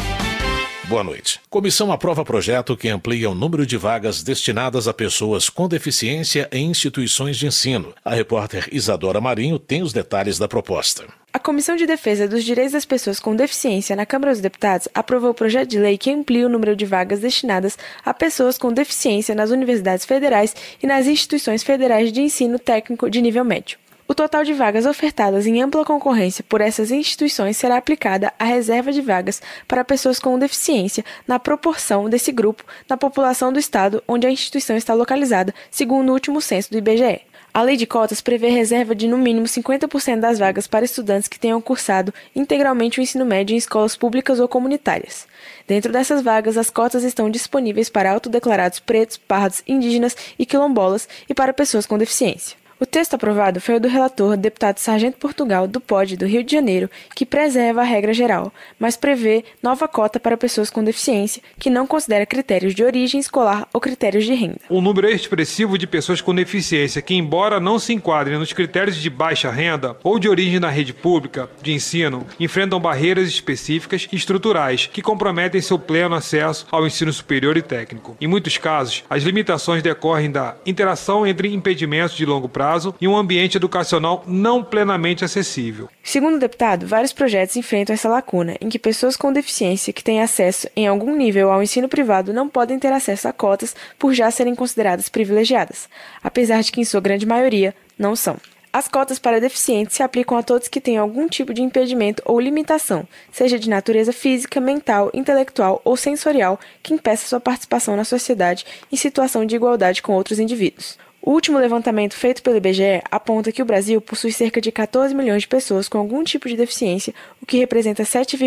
Boa noite. Comissão aprova projeto que amplia o número de vagas destinadas a pessoas com deficiência em instituições de ensino. A repórter Isadora Marinho tem os detalhes da proposta. A Comissão de Defesa dos Direitos das Pessoas com Deficiência na Câmara dos Deputados aprovou o projeto de lei que amplia o número de vagas destinadas a pessoas com deficiência nas universidades federais e nas instituições federais de ensino técnico de nível médio. O total de vagas ofertadas em ampla concorrência por essas instituições será aplicada à reserva de vagas para pessoas com deficiência na proporção desse grupo na população do estado onde a instituição está localizada, segundo o último censo do IBGE. A lei de cotas prevê reserva de no mínimo 50% das vagas para estudantes que tenham cursado integralmente o ensino médio em escolas públicas ou comunitárias. Dentro dessas vagas, as cotas estão disponíveis para autodeclarados pretos, pardos, indígenas e quilombolas e para pessoas com deficiência. O texto aprovado foi o do relator, deputado Sargento Portugal, do POD do Rio de Janeiro, que preserva a regra geral, mas prevê nova cota para pessoas com deficiência, que não considera critérios de origem escolar ou critérios de renda. Um número expressivo de pessoas com deficiência que, embora não se enquadrem nos critérios de baixa renda ou de origem na rede pública de ensino, enfrentam barreiras específicas e estruturais que comprometem seu pleno acesso ao ensino superior e técnico. Em muitos casos, as limitações decorrem da interação entre impedimentos de longo prazo e um ambiente educacional não plenamente acessível. Segundo o deputado, vários projetos enfrentam essa lacuna, em que pessoas com deficiência que têm acesso em algum nível ao ensino privado não podem ter acesso a cotas por já serem consideradas privilegiadas, apesar de que, em sua grande maioria, não são. As cotas para deficientes se aplicam a todos que têm algum tipo de impedimento ou limitação, seja de natureza física, mental, intelectual ou sensorial, que impeça sua participação na sociedade em situação de igualdade com outros indivíduos. O último levantamento feito pelo IBGE aponta que o Brasil possui cerca de 14 milhões de pessoas com algum tipo de deficiência, o que representa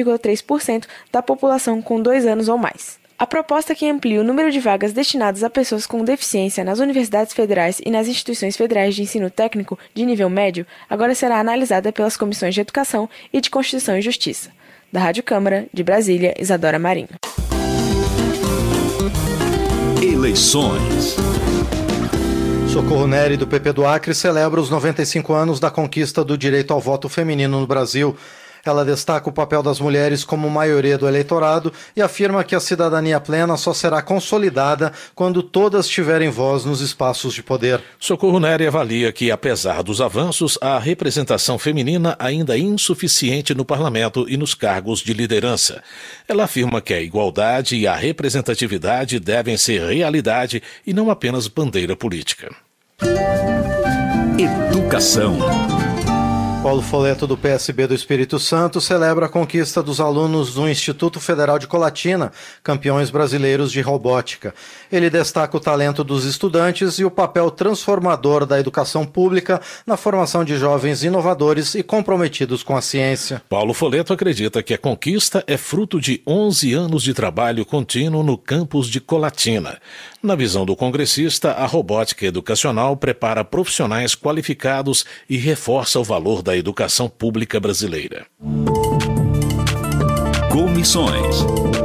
7,3% da população com 2 anos ou mais. A proposta que amplia o número de vagas destinadas a pessoas com deficiência nas universidades federais e nas instituições federais de ensino técnico de nível médio agora será analisada pelas comissões de Educação e de Constituição e Justiça. Da Rádio Câmara, de Brasília, Isadora Marinho. Eleições. Socorro Neri, do PP do Acre, celebra os 95 anos da conquista do direito ao voto feminino no Brasil. Ela destaca o papel das mulheres como maioria do eleitorado e afirma que a cidadania plena só será consolidada quando todas tiverem voz nos espaços de poder. Socorro Nery avalia que, apesar dos avanços, a representação feminina ainda é insuficiente no parlamento e nos cargos de liderança. Ela afirma que a igualdade e a representatividade devem ser realidade e não apenas bandeira política. Educação. Paulo Folletto, do PSB do Espírito Santo, celebra a conquista dos alunos do Instituto Federal de Colatina, campeões brasileiros de robótica. Ele destaca o talento dos estudantes e o papel transformador da educação pública na formação de jovens inovadores e comprometidos com a ciência. Paulo Folletto acredita que a conquista é fruto de 11 anos de trabalho contínuo no campus de Colatina. Na visão do congressista, a robótica educacional prepara profissionais qualificados e reforça o valor da educação pública brasileira. Comissões.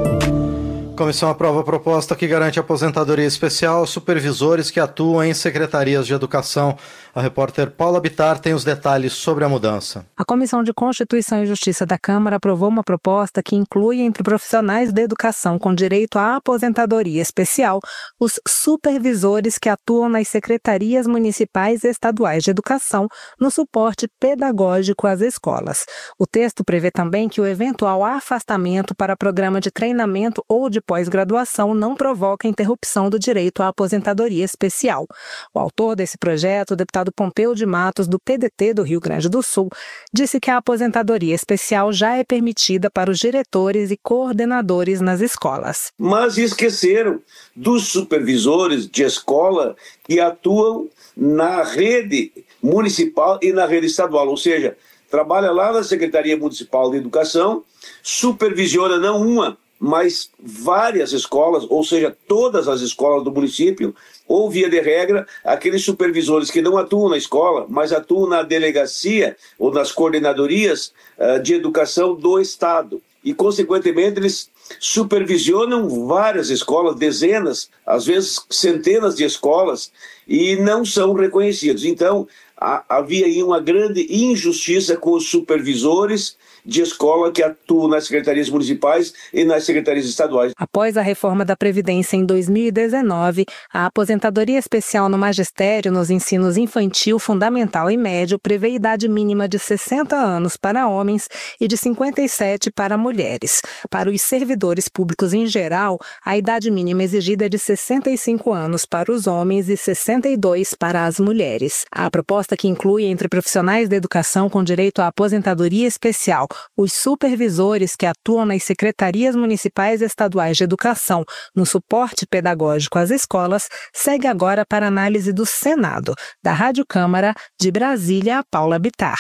Comissão aprova a proposta que garante aposentadoria especial aos supervisores que atuam em secretarias de educação. A repórter Paula Bittar tem os detalhes sobre a mudança. A Comissão de Constituição e Justiça da Câmara aprovou uma proposta que inclui entre profissionais da educação com direito à aposentadoria especial os supervisores que atuam nas secretarias municipais e estaduais de educação no suporte pedagógico às escolas. O texto prevê também que o eventual afastamento para programa de treinamento ou de pós-graduação não provoca interrupção do direito à aposentadoria especial. O autor desse projeto, o deputado Pompeu de Matos, do PDT do Rio Grande do Sul, disse que a aposentadoria especial já é permitida para os diretores e coordenadores nas escolas. Mas esqueceram dos supervisores de escola que atuam na rede municipal e na rede estadual, ou seja, trabalha lá na Secretaria Municipal de Educação, supervisiona não uma, mas várias escolas, ou seja, todas as escolas do município, ou via de regra, aqueles supervisores que não atuam na escola, mas atuam na delegacia ou nas coordenadorias de educação do Estado. E, consequentemente, eles supervisionam várias escolas, dezenas, às vezes centenas de escolas, e não são reconhecidos. Então, havia aí uma grande injustiça com os supervisores de escola que atuam nas secretarias municipais e nas secretarias estaduais. Após a reforma da Previdência em 2019, a aposentadoria especial no magistério nos ensinos infantil, fundamental e médio prevê idade mínima de 60 anos para homens e de 57 para mulheres. Para os servidores públicos em geral, a idade mínima exigida é de 65 anos para os homens e 62 para as mulheres. A proposta, que inclui entre profissionais da educação com direito à aposentadoria especial os supervisores que atuam nas secretarias municipais e estaduais de educação no suporte pedagógico às escolas, segue agora para análise do Senado. Da Rádio Câmara, de Brasília, a Paula Bittar.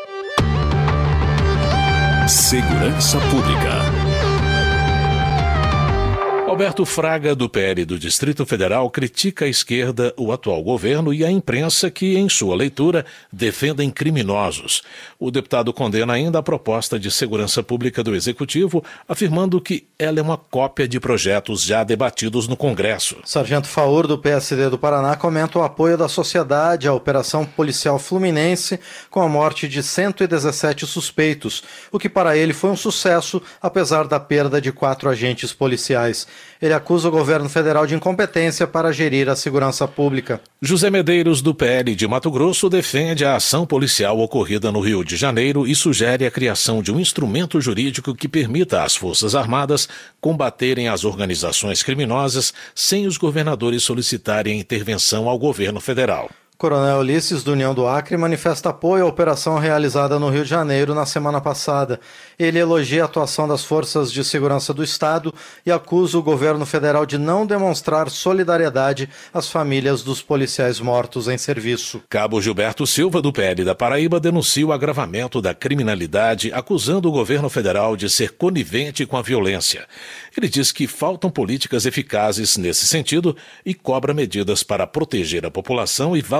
Segurança Pública. Alberto Fraga, do PL do Distrito Federal, critica à esquerda o atual governo e a imprensa que, em sua leitura, defendem criminosos. O deputado condena ainda a proposta de segurança pública do Executivo, afirmando que ela é uma cópia de projetos já debatidos no Congresso. Sargento Faur, do PSD do Paraná, comenta o apoio da sociedade à Operação Policial Fluminense com a morte de 117 suspeitos, o que para ele foi um sucesso, apesar da perda de 4 agentes policiais. Ele acusa o governo federal de incompetência para gerir a segurança pública. José Medeiros, do PL de Mato Grosso, defende a ação policial ocorrida no Rio de Janeiro e sugere a criação de um instrumento jurídico que permita às Forças Armadas combaterem as organizações criminosas sem os governadores solicitarem intervenção ao governo federal. Coronel Ulisses, do União do Acre, manifesta apoio à operação realizada no Rio de Janeiro na semana passada. Ele elogia a atuação das forças de segurança do Estado e acusa o governo federal de não demonstrar solidariedade às famílias dos policiais mortos em serviço. Cabo Gilberto Silva, do PL da Paraíba, denuncia o agravamento da criminalidade, acusando o governo federal de ser conivente com a violência. Ele diz que faltam políticas eficazes nesse sentido e cobra medidas para proteger a população e valorizar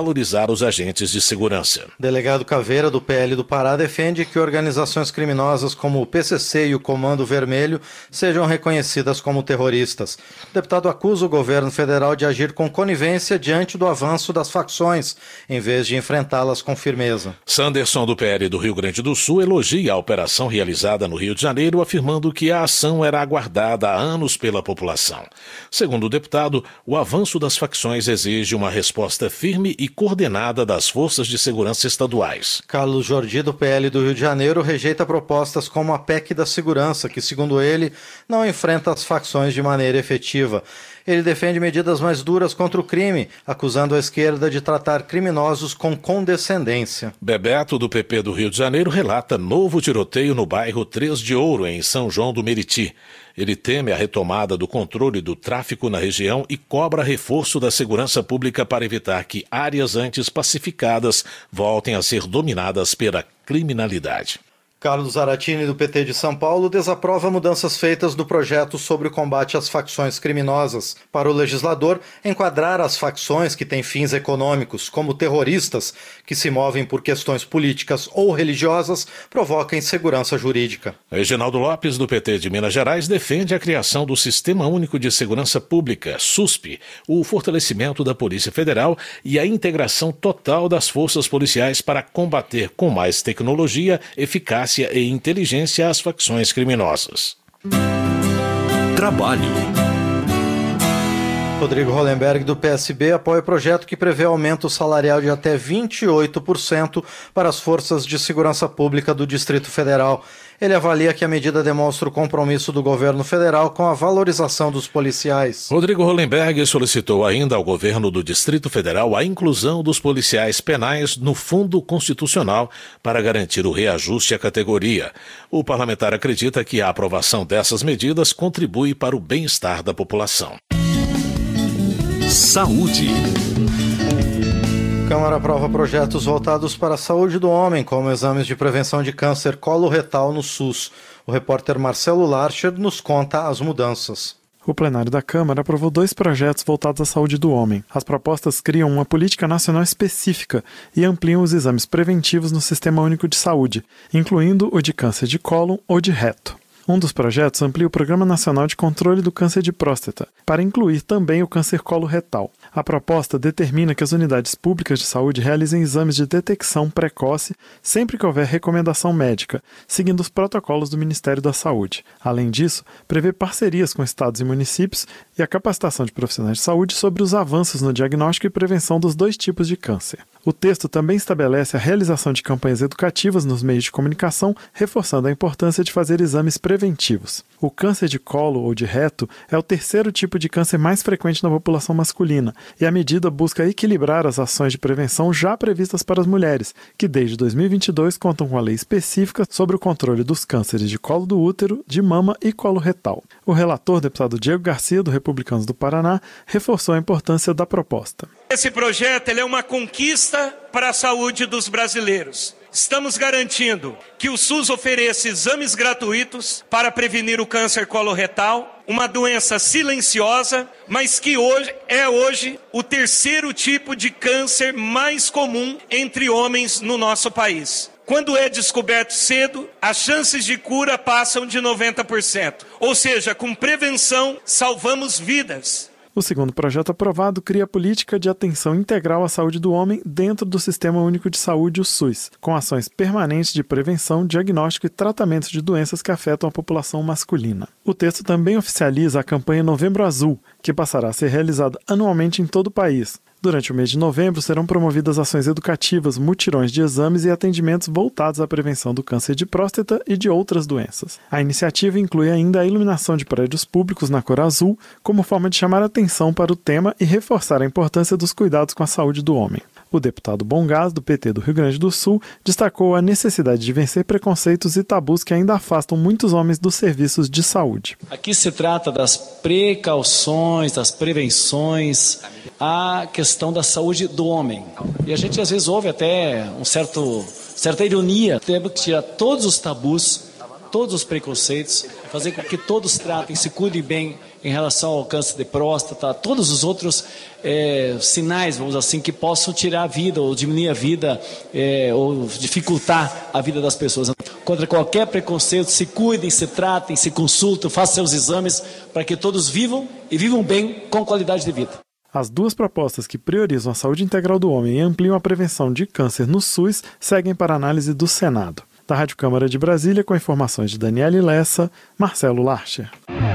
valorizar os agentes de segurança. Delegado Caveira, do PL do Pará, defende que organizações criminosas como o PCC e o Comando Vermelho sejam reconhecidas como terroristas. O deputado acusa o governo federal de agir com conivência diante do avanço das facções, em vez de enfrentá-las com firmeza. Sanderson, do PL do Rio Grande do Sul, elogia a operação realizada no Rio de Janeiro, afirmando que a ação era aguardada há anos pela população. Segundo o deputado, o avanço das facções exige uma resposta firme e coordenada das forças de segurança estaduais. Carlos Jordi, do PL do Rio de Janeiro, rejeita propostas como a PEC da segurança, que, segundo ele, não enfrenta as facções de maneira efetiva. Ele defende medidas mais duras contra o crime, acusando a esquerda de tratar criminosos com condescendência. Bebeto, do PP do Rio de Janeiro, relata novo tiroteio no bairro 3 de Ouro, em São João do Meriti. Ele teme a retomada do controle do tráfico na região e cobra reforço da segurança pública para evitar que áreas antes pacificadas voltem a ser dominadas pela criminalidade. Carlos Zaratini, do PT de São Paulo, desaprova mudanças feitas no projeto sobre o combate às facções criminosas. Para o legislador, enquadrar as facções que têm fins econômicos como terroristas, que se movem por questões políticas ou religiosas, provoca insegurança jurídica. Reginaldo Lopes, do PT de Minas Gerais, defende a criação do Sistema Único de Segurança Pública, SUSP, o fortalecimento da Polícia Federal e a integração total das forças policiais para combater com mais tecnologia, eficácia e inteligência às facções criminosas. Trabalho. Rodrigo Hollenberg, do PSB, apoia o projeto que prevê aumento salarial de até 28% para as forças de segurança pública do Distrito Federal. Ele avalia que a medida demonstra o compromisso do governo federal com a valorização dos policiais. Rodrigo Hollenberg solicitou ainda ao governo do Distrito Federal a inclusão dos policiais penais no Fundo Constitucional para garantir o reajuste à categoria. O parlamentar acredita que a aprovação dessas medidas contribui para o bem-estar da população. Saúde. Câmara aprova projetos voltados para a saúde do homem, como exames de prevenção de câncer coloretal no SUS. O repórter Marcelo Larcher nos conta as mudanças. O plenário da Câmara aprovou 2 projetos voltados à saúde do homem. As propostas criam uma política nacional específica e ampliam os exames preventivos no Sistema Único de Saúde, incluindo o de câncer de cólon ou de reto. Um dos projetos amplia o Programa Nacional de Controle do Câncer de Próstata, para incluir também o câncer coloretal. A proposta determina que as unidades públicas de saúde realizem exames de detecção precoce sempre que houver recomendação médica, seguindo os protocolos do Ministério da Saúde. Além disso, prevê parcerias com estados e municípios e a capacitação de profissionais de saúde sobre os avanços no diagnóstico e prevenção dos 2 tipos de câncer. O texto também estabelece a realização de campanhas educativas nos meios de comunicação, reforçando a importância de fazer exames preventivos. O câncer de colo ou de reto é o 3º tipo de câncer mais frequente na população masculina, e a medida busca equilibrar as ações de prevenção já previstas para as mulheres, que desde 2022 contam com a lei específica sobre o controle dos cânceres de colo do útero, de mama e colo retal. O relator, deputado Diego Garcia, do Republicanos do Paraná, reforçou a importância da proposta. Esse projeto é uma conquista para a saúde dos brasileiros. Estamos garantindo que o SUS ofereça exames gratuitos para prevenir o câncer coloretal, uma doença silenciosa, mas que hoje é o 3º tipo de câncer mais comum entre homens no nosso país. Quando é descoberto cedo, as chances de cura passam de 90%. Ou seja, com prevenção, salvamos vidas. O segundo projeto aprovado cria a política de atenção integral à saúde do homem dentro do Sistema Único de Saúde, o SUS, com ações permanentes de prevenção, diagnóstico e tratamento de doenças que afetam a população masculina. O texto também oficializa a campanha Novembro Azul, que passará a ser realizada anualmente em todo o país. Durante o mês de novembro serão promovidas ações educativas, mutirões de exames e atendimentos voltados à prevenção do câncer de próstata e de outras doenças. A iniciativa inclui ainda a iluminação de prédios públicos na cor azul, como forma de chamar a atenção para o tema e reforçar a importância dos cuidados com a saúde do homem. O deputado Bongás, do PT do Rio Grande do Sul, destacou a necessidade de vencer preconceitos e tabus que ainda afastam muitos homens dos serviços de saúde. Aqui se trata das precauções, das prevenções, a questão da saúde do homem. E a gente às vezes ouve até certa ironia. Temos que tirar todos os tabus, todos os preconceitos, fazer com que todos tratem, se cuidem bem em relação ao câncer de próstata, todos os outros sinais, vamos dizer assim, que possam tirar a vida ou diminuir a vida ou dificultar a vida das pessoas. Contra qualquer preconceito, se cuidem, se tratem, se consultem, façam seus exames para que todos vivam e vivam bem com qualidade de vida. As duas propostas que priorizam a saúde integral do homem e ampliam a prevenção de câncer no SUS seguem para análise do Senado. Da Rádio Câmara de Brasília, com informações de Daniele Lessa, Marcelo Larcher.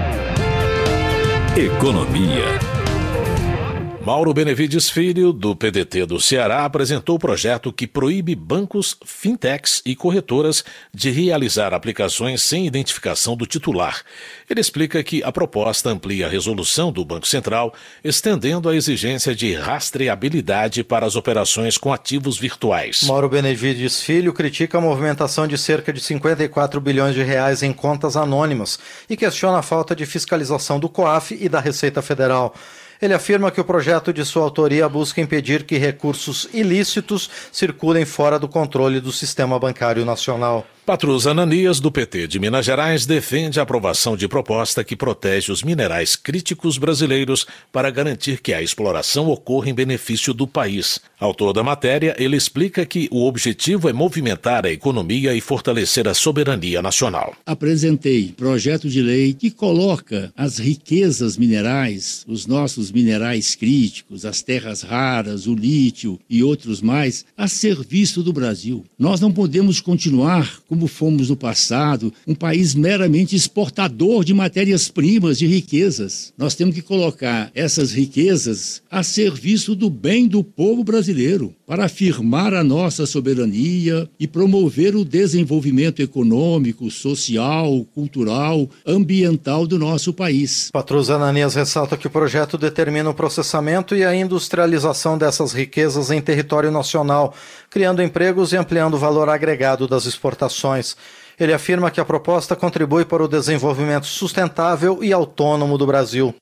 Economia. Mauro Benevides Filho, do PDT do Ceará, apresentou o projeto que proíbe bancos, fintechs e corretoras de realizar aplicações sem identificação do titular. Ele explica que a proposta amplia a resolução do Banco Central, estendendo a exigência de rastreabilidade para as operações com ativos virtuais. Mauro Benevides Filho critica a movimentação de cerca de 54 bilhões de reais em contas anônimas e questiona a falta de fiscalização do COAF e da Receita Federal. Ele afirma que o projeto de sua autoria busca impedir que recursos ilícitos circulem fora do controle do sistema bancário nacional. Patrus Ananias, do PT de Minas Gerais, defende a aprovação de proposta que protege os minerais críticos brasileiros para garantir que a exploração ocorra em benefício do país. Autor da matéria, ele explica que o objetivo é movimentar a economia e fortalecer a soberania nacional. Apresentei projeto de lei que coloca as riquezas minerais, os nossos minerais críticos, as terras raras, o lítio e outros mais, a serviço do Brasil. Nós não podemos continuar como fomos no passado, um país meramente exportador de matérias-primas, de riquezas. Nós temos que colocar essas riquezas a serviço do bem do povo brasileiro, para afirmar a nossa soberania e promover o desenvolvimento econômico, social, cultural, ambiental do nosso país. Patrus Ananias ressalta que o projeto determina o processamento e a industrialização dessas riquezas em território nacional, criando empregos e ampliando o valor agregado das exportações. Ele afirma que a proposta contribui para o desenvolvimento sustentável e autônomo do Brasil.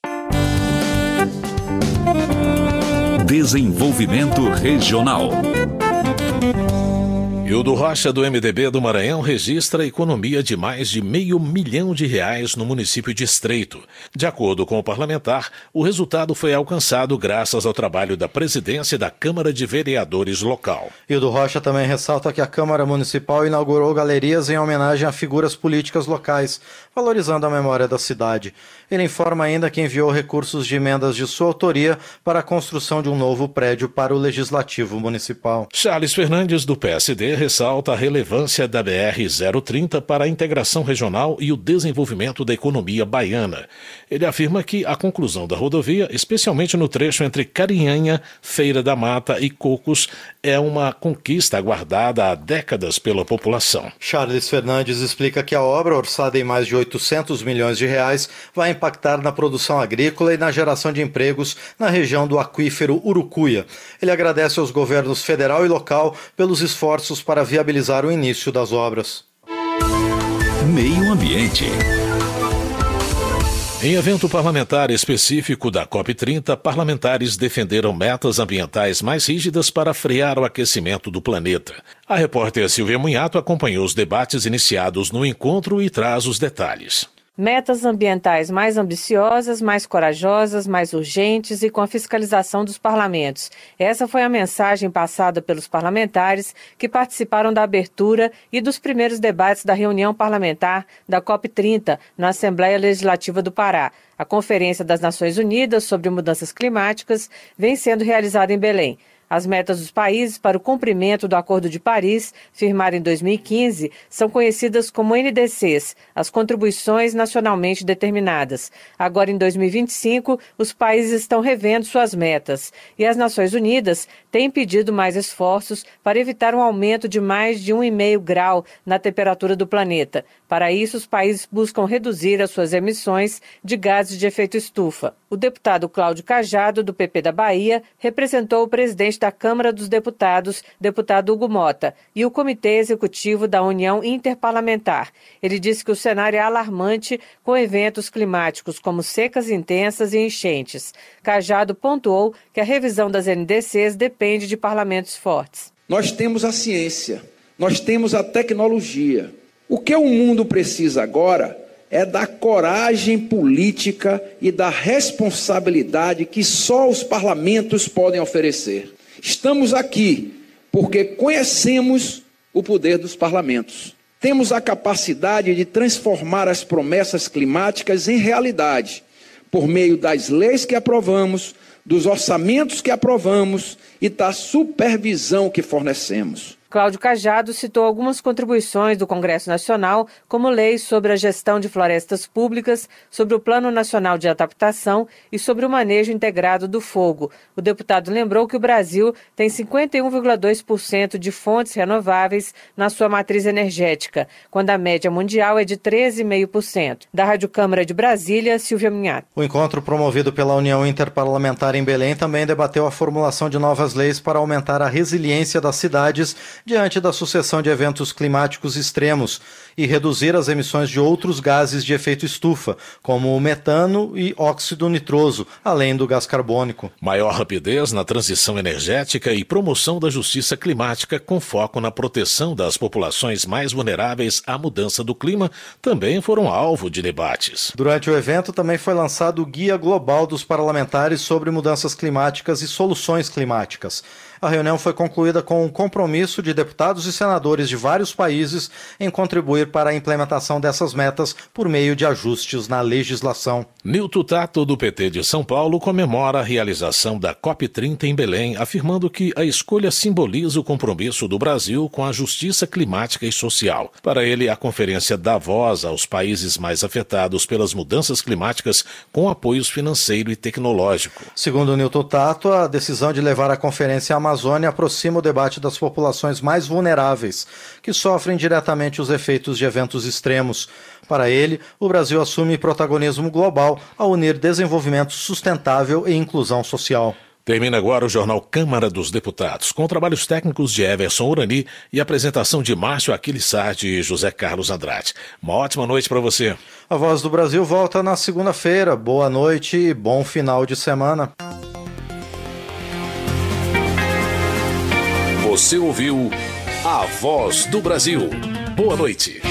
Desenvolvimento regional. Hildo Rocha, do MDB do Maranhão, registra a economia de mais de R$500 milhão no município de Estreito. De acordo com o parlamentar, o resultado foi alcançado graças ao trabalho da presidência da Câmara de Vereadores local. Hildo Rocha também ressalta que a Câmara Municipal inaugurou galerias em homenagem a figuras políticas locais, valorizando a memória da cidade. Ele informa ainda que enviou recursos de emendas de sua autoria para a construção de um novo prédio para o Legislativo Municipal. Charles Fernandes, do PSD, ressalta a relevância da BR-030 para a integração regional e o desenvolvimento da economia baiana. Ele afirma que a conclusão da rodovia, especialmente no trecho entre Carinhanha, Feira da Mata e Cocos, é uma conquista aguardada há décadas pela população. Charles Fernandes explica que a obra, orçada em mais de R$800 milhões, vai impactar na produção agrícola e na geração de empregos na região do aquífero Urucuia. Ele agradece aos governos federal e local pelos esforços para viabilizar o início das obras. Meio Ambiente. Em evento parlamentar específico da COP30, parlamentares defenderam metas ambientais mais rígidas para frear o aquecimento do planeta. A repórter Silvia Munhato acompanhou os debates iniciados no encontro e traz os detalhes. Metas ambientais mais ambiciosas, mais corajosas, mais urgentes e com a fiscalização dos parlamentos. Essa foi a mensagem passada pelos parlamentares que participaram da abertura e dos primeiros debates da reunião parlamentar da COP30 na Assembleia Legislativa do Pará. A Conferência das Nações Unidas sobre Mudanças Climáticas vem sendo realizada em Belém. As metas dos países para o cumprimento do Acordo de Paris, firmado em 2015, são conhecidas como NDCs, as contribuições nacionalmente determinadas. Agora, em 2025, os países estão revendo suas metas e as Nações Unidas têm pedido mais esforços para evitar um aumento de mais de 1,5 grau na temperatura do planeta. Para isso, os países buscam reduzir as suas emissões de gases de efeito estufa. O deputado Cláudio Cajado, do PP da Bahia, representou o presidente da Câmara dos Deputados, deputado Hugo Mota, e o Comitê Executivo da União Interparlamentar. Ele disse que o cenário é alarmante com eventos climáticos como secas intensas e enchentes. Cajado pontuou que a revisão das NDCs depende de parlamentos fortes. Nós temos a ciência, nós temos a tecnologia. O que o mundo precisa agora é da coragem política e da responsabilidade que só os parlamentos podem oferecer. Estamos aqui porque conhecemos o poder dos parlamentos. Temos a capacidade de transformar as promessas climáticas em realidade, por meio das leis que aprovamos, dos orçamentos que aprovamos e da supervisão que fornecemos. Cláudio Cajado citou algumas contribuições do Congresso Nacional, como leis sobre a gestão de florestas públicas, sobre o Plano Nacional de Adaptação e sobre o manejo integrado do fogo. O deputado lembrou que o Brasil tem 51,2% de fontes renováveis na sua matriz energética, quando a média mundial é de 13,5%. Da Rádio Câmara de Brasília, Silvia Minhato. O encontro promovido pela União Interparlamentar em Belém também debateu a formulação de novas leis para aumentar a resiliência das cidades diante da sucessão de eventos climáticos extremos e reduzir as emissões de outros gases de efeito estufa, como o metano e óxido nitroso, além do gás carbônico. Maior rapidez na transição energética e promoção da justiça climática com foco na proteção das populações mais vulneráveis à mudança do clima também foram alvo de debates. Durante o evento também foi lançado o Guia Global dos Parlamentares sobre Mudanças Climáticas e Soluções Climáticas. A reunião foi concluída com um compromisso de deputados e senadores de vários países em contribuir para a implementação dessas metas por meio de ajustes na legislação. Nilton Tato, do PT de São Paulo, comemora a realização da COP30 em Belém, afirmando que a escolha simboliza o compromisso do Brasil com a justiça climática e social. Para ele, a conferência dá voz aos países mais afetados pelas mudanças climáticas com apoios financeiro e tecnológico. Segundo Nilton Tato, a decisão de levar a conferência à Amazônia aproxima o debate das populações mais vulneráveis, que sofrem diretamente os efeitos de eventos extremos. Para ele, o Brasil assume protagonismo global ao unir desenvolvimento sustentável e inclusão social. Termina agora o Jornal Câmara dos Deputados, com trabalhos técnicos de Everson Urani e apresentação de Márcio Aquiles Sardi e José Carlos Andrade. Uma ótima noite para você. A Voz do Brasil volta na segunda-feira. Boa noite e bom final de semana. Você ouviu A Voz do Brasil. Boa noite.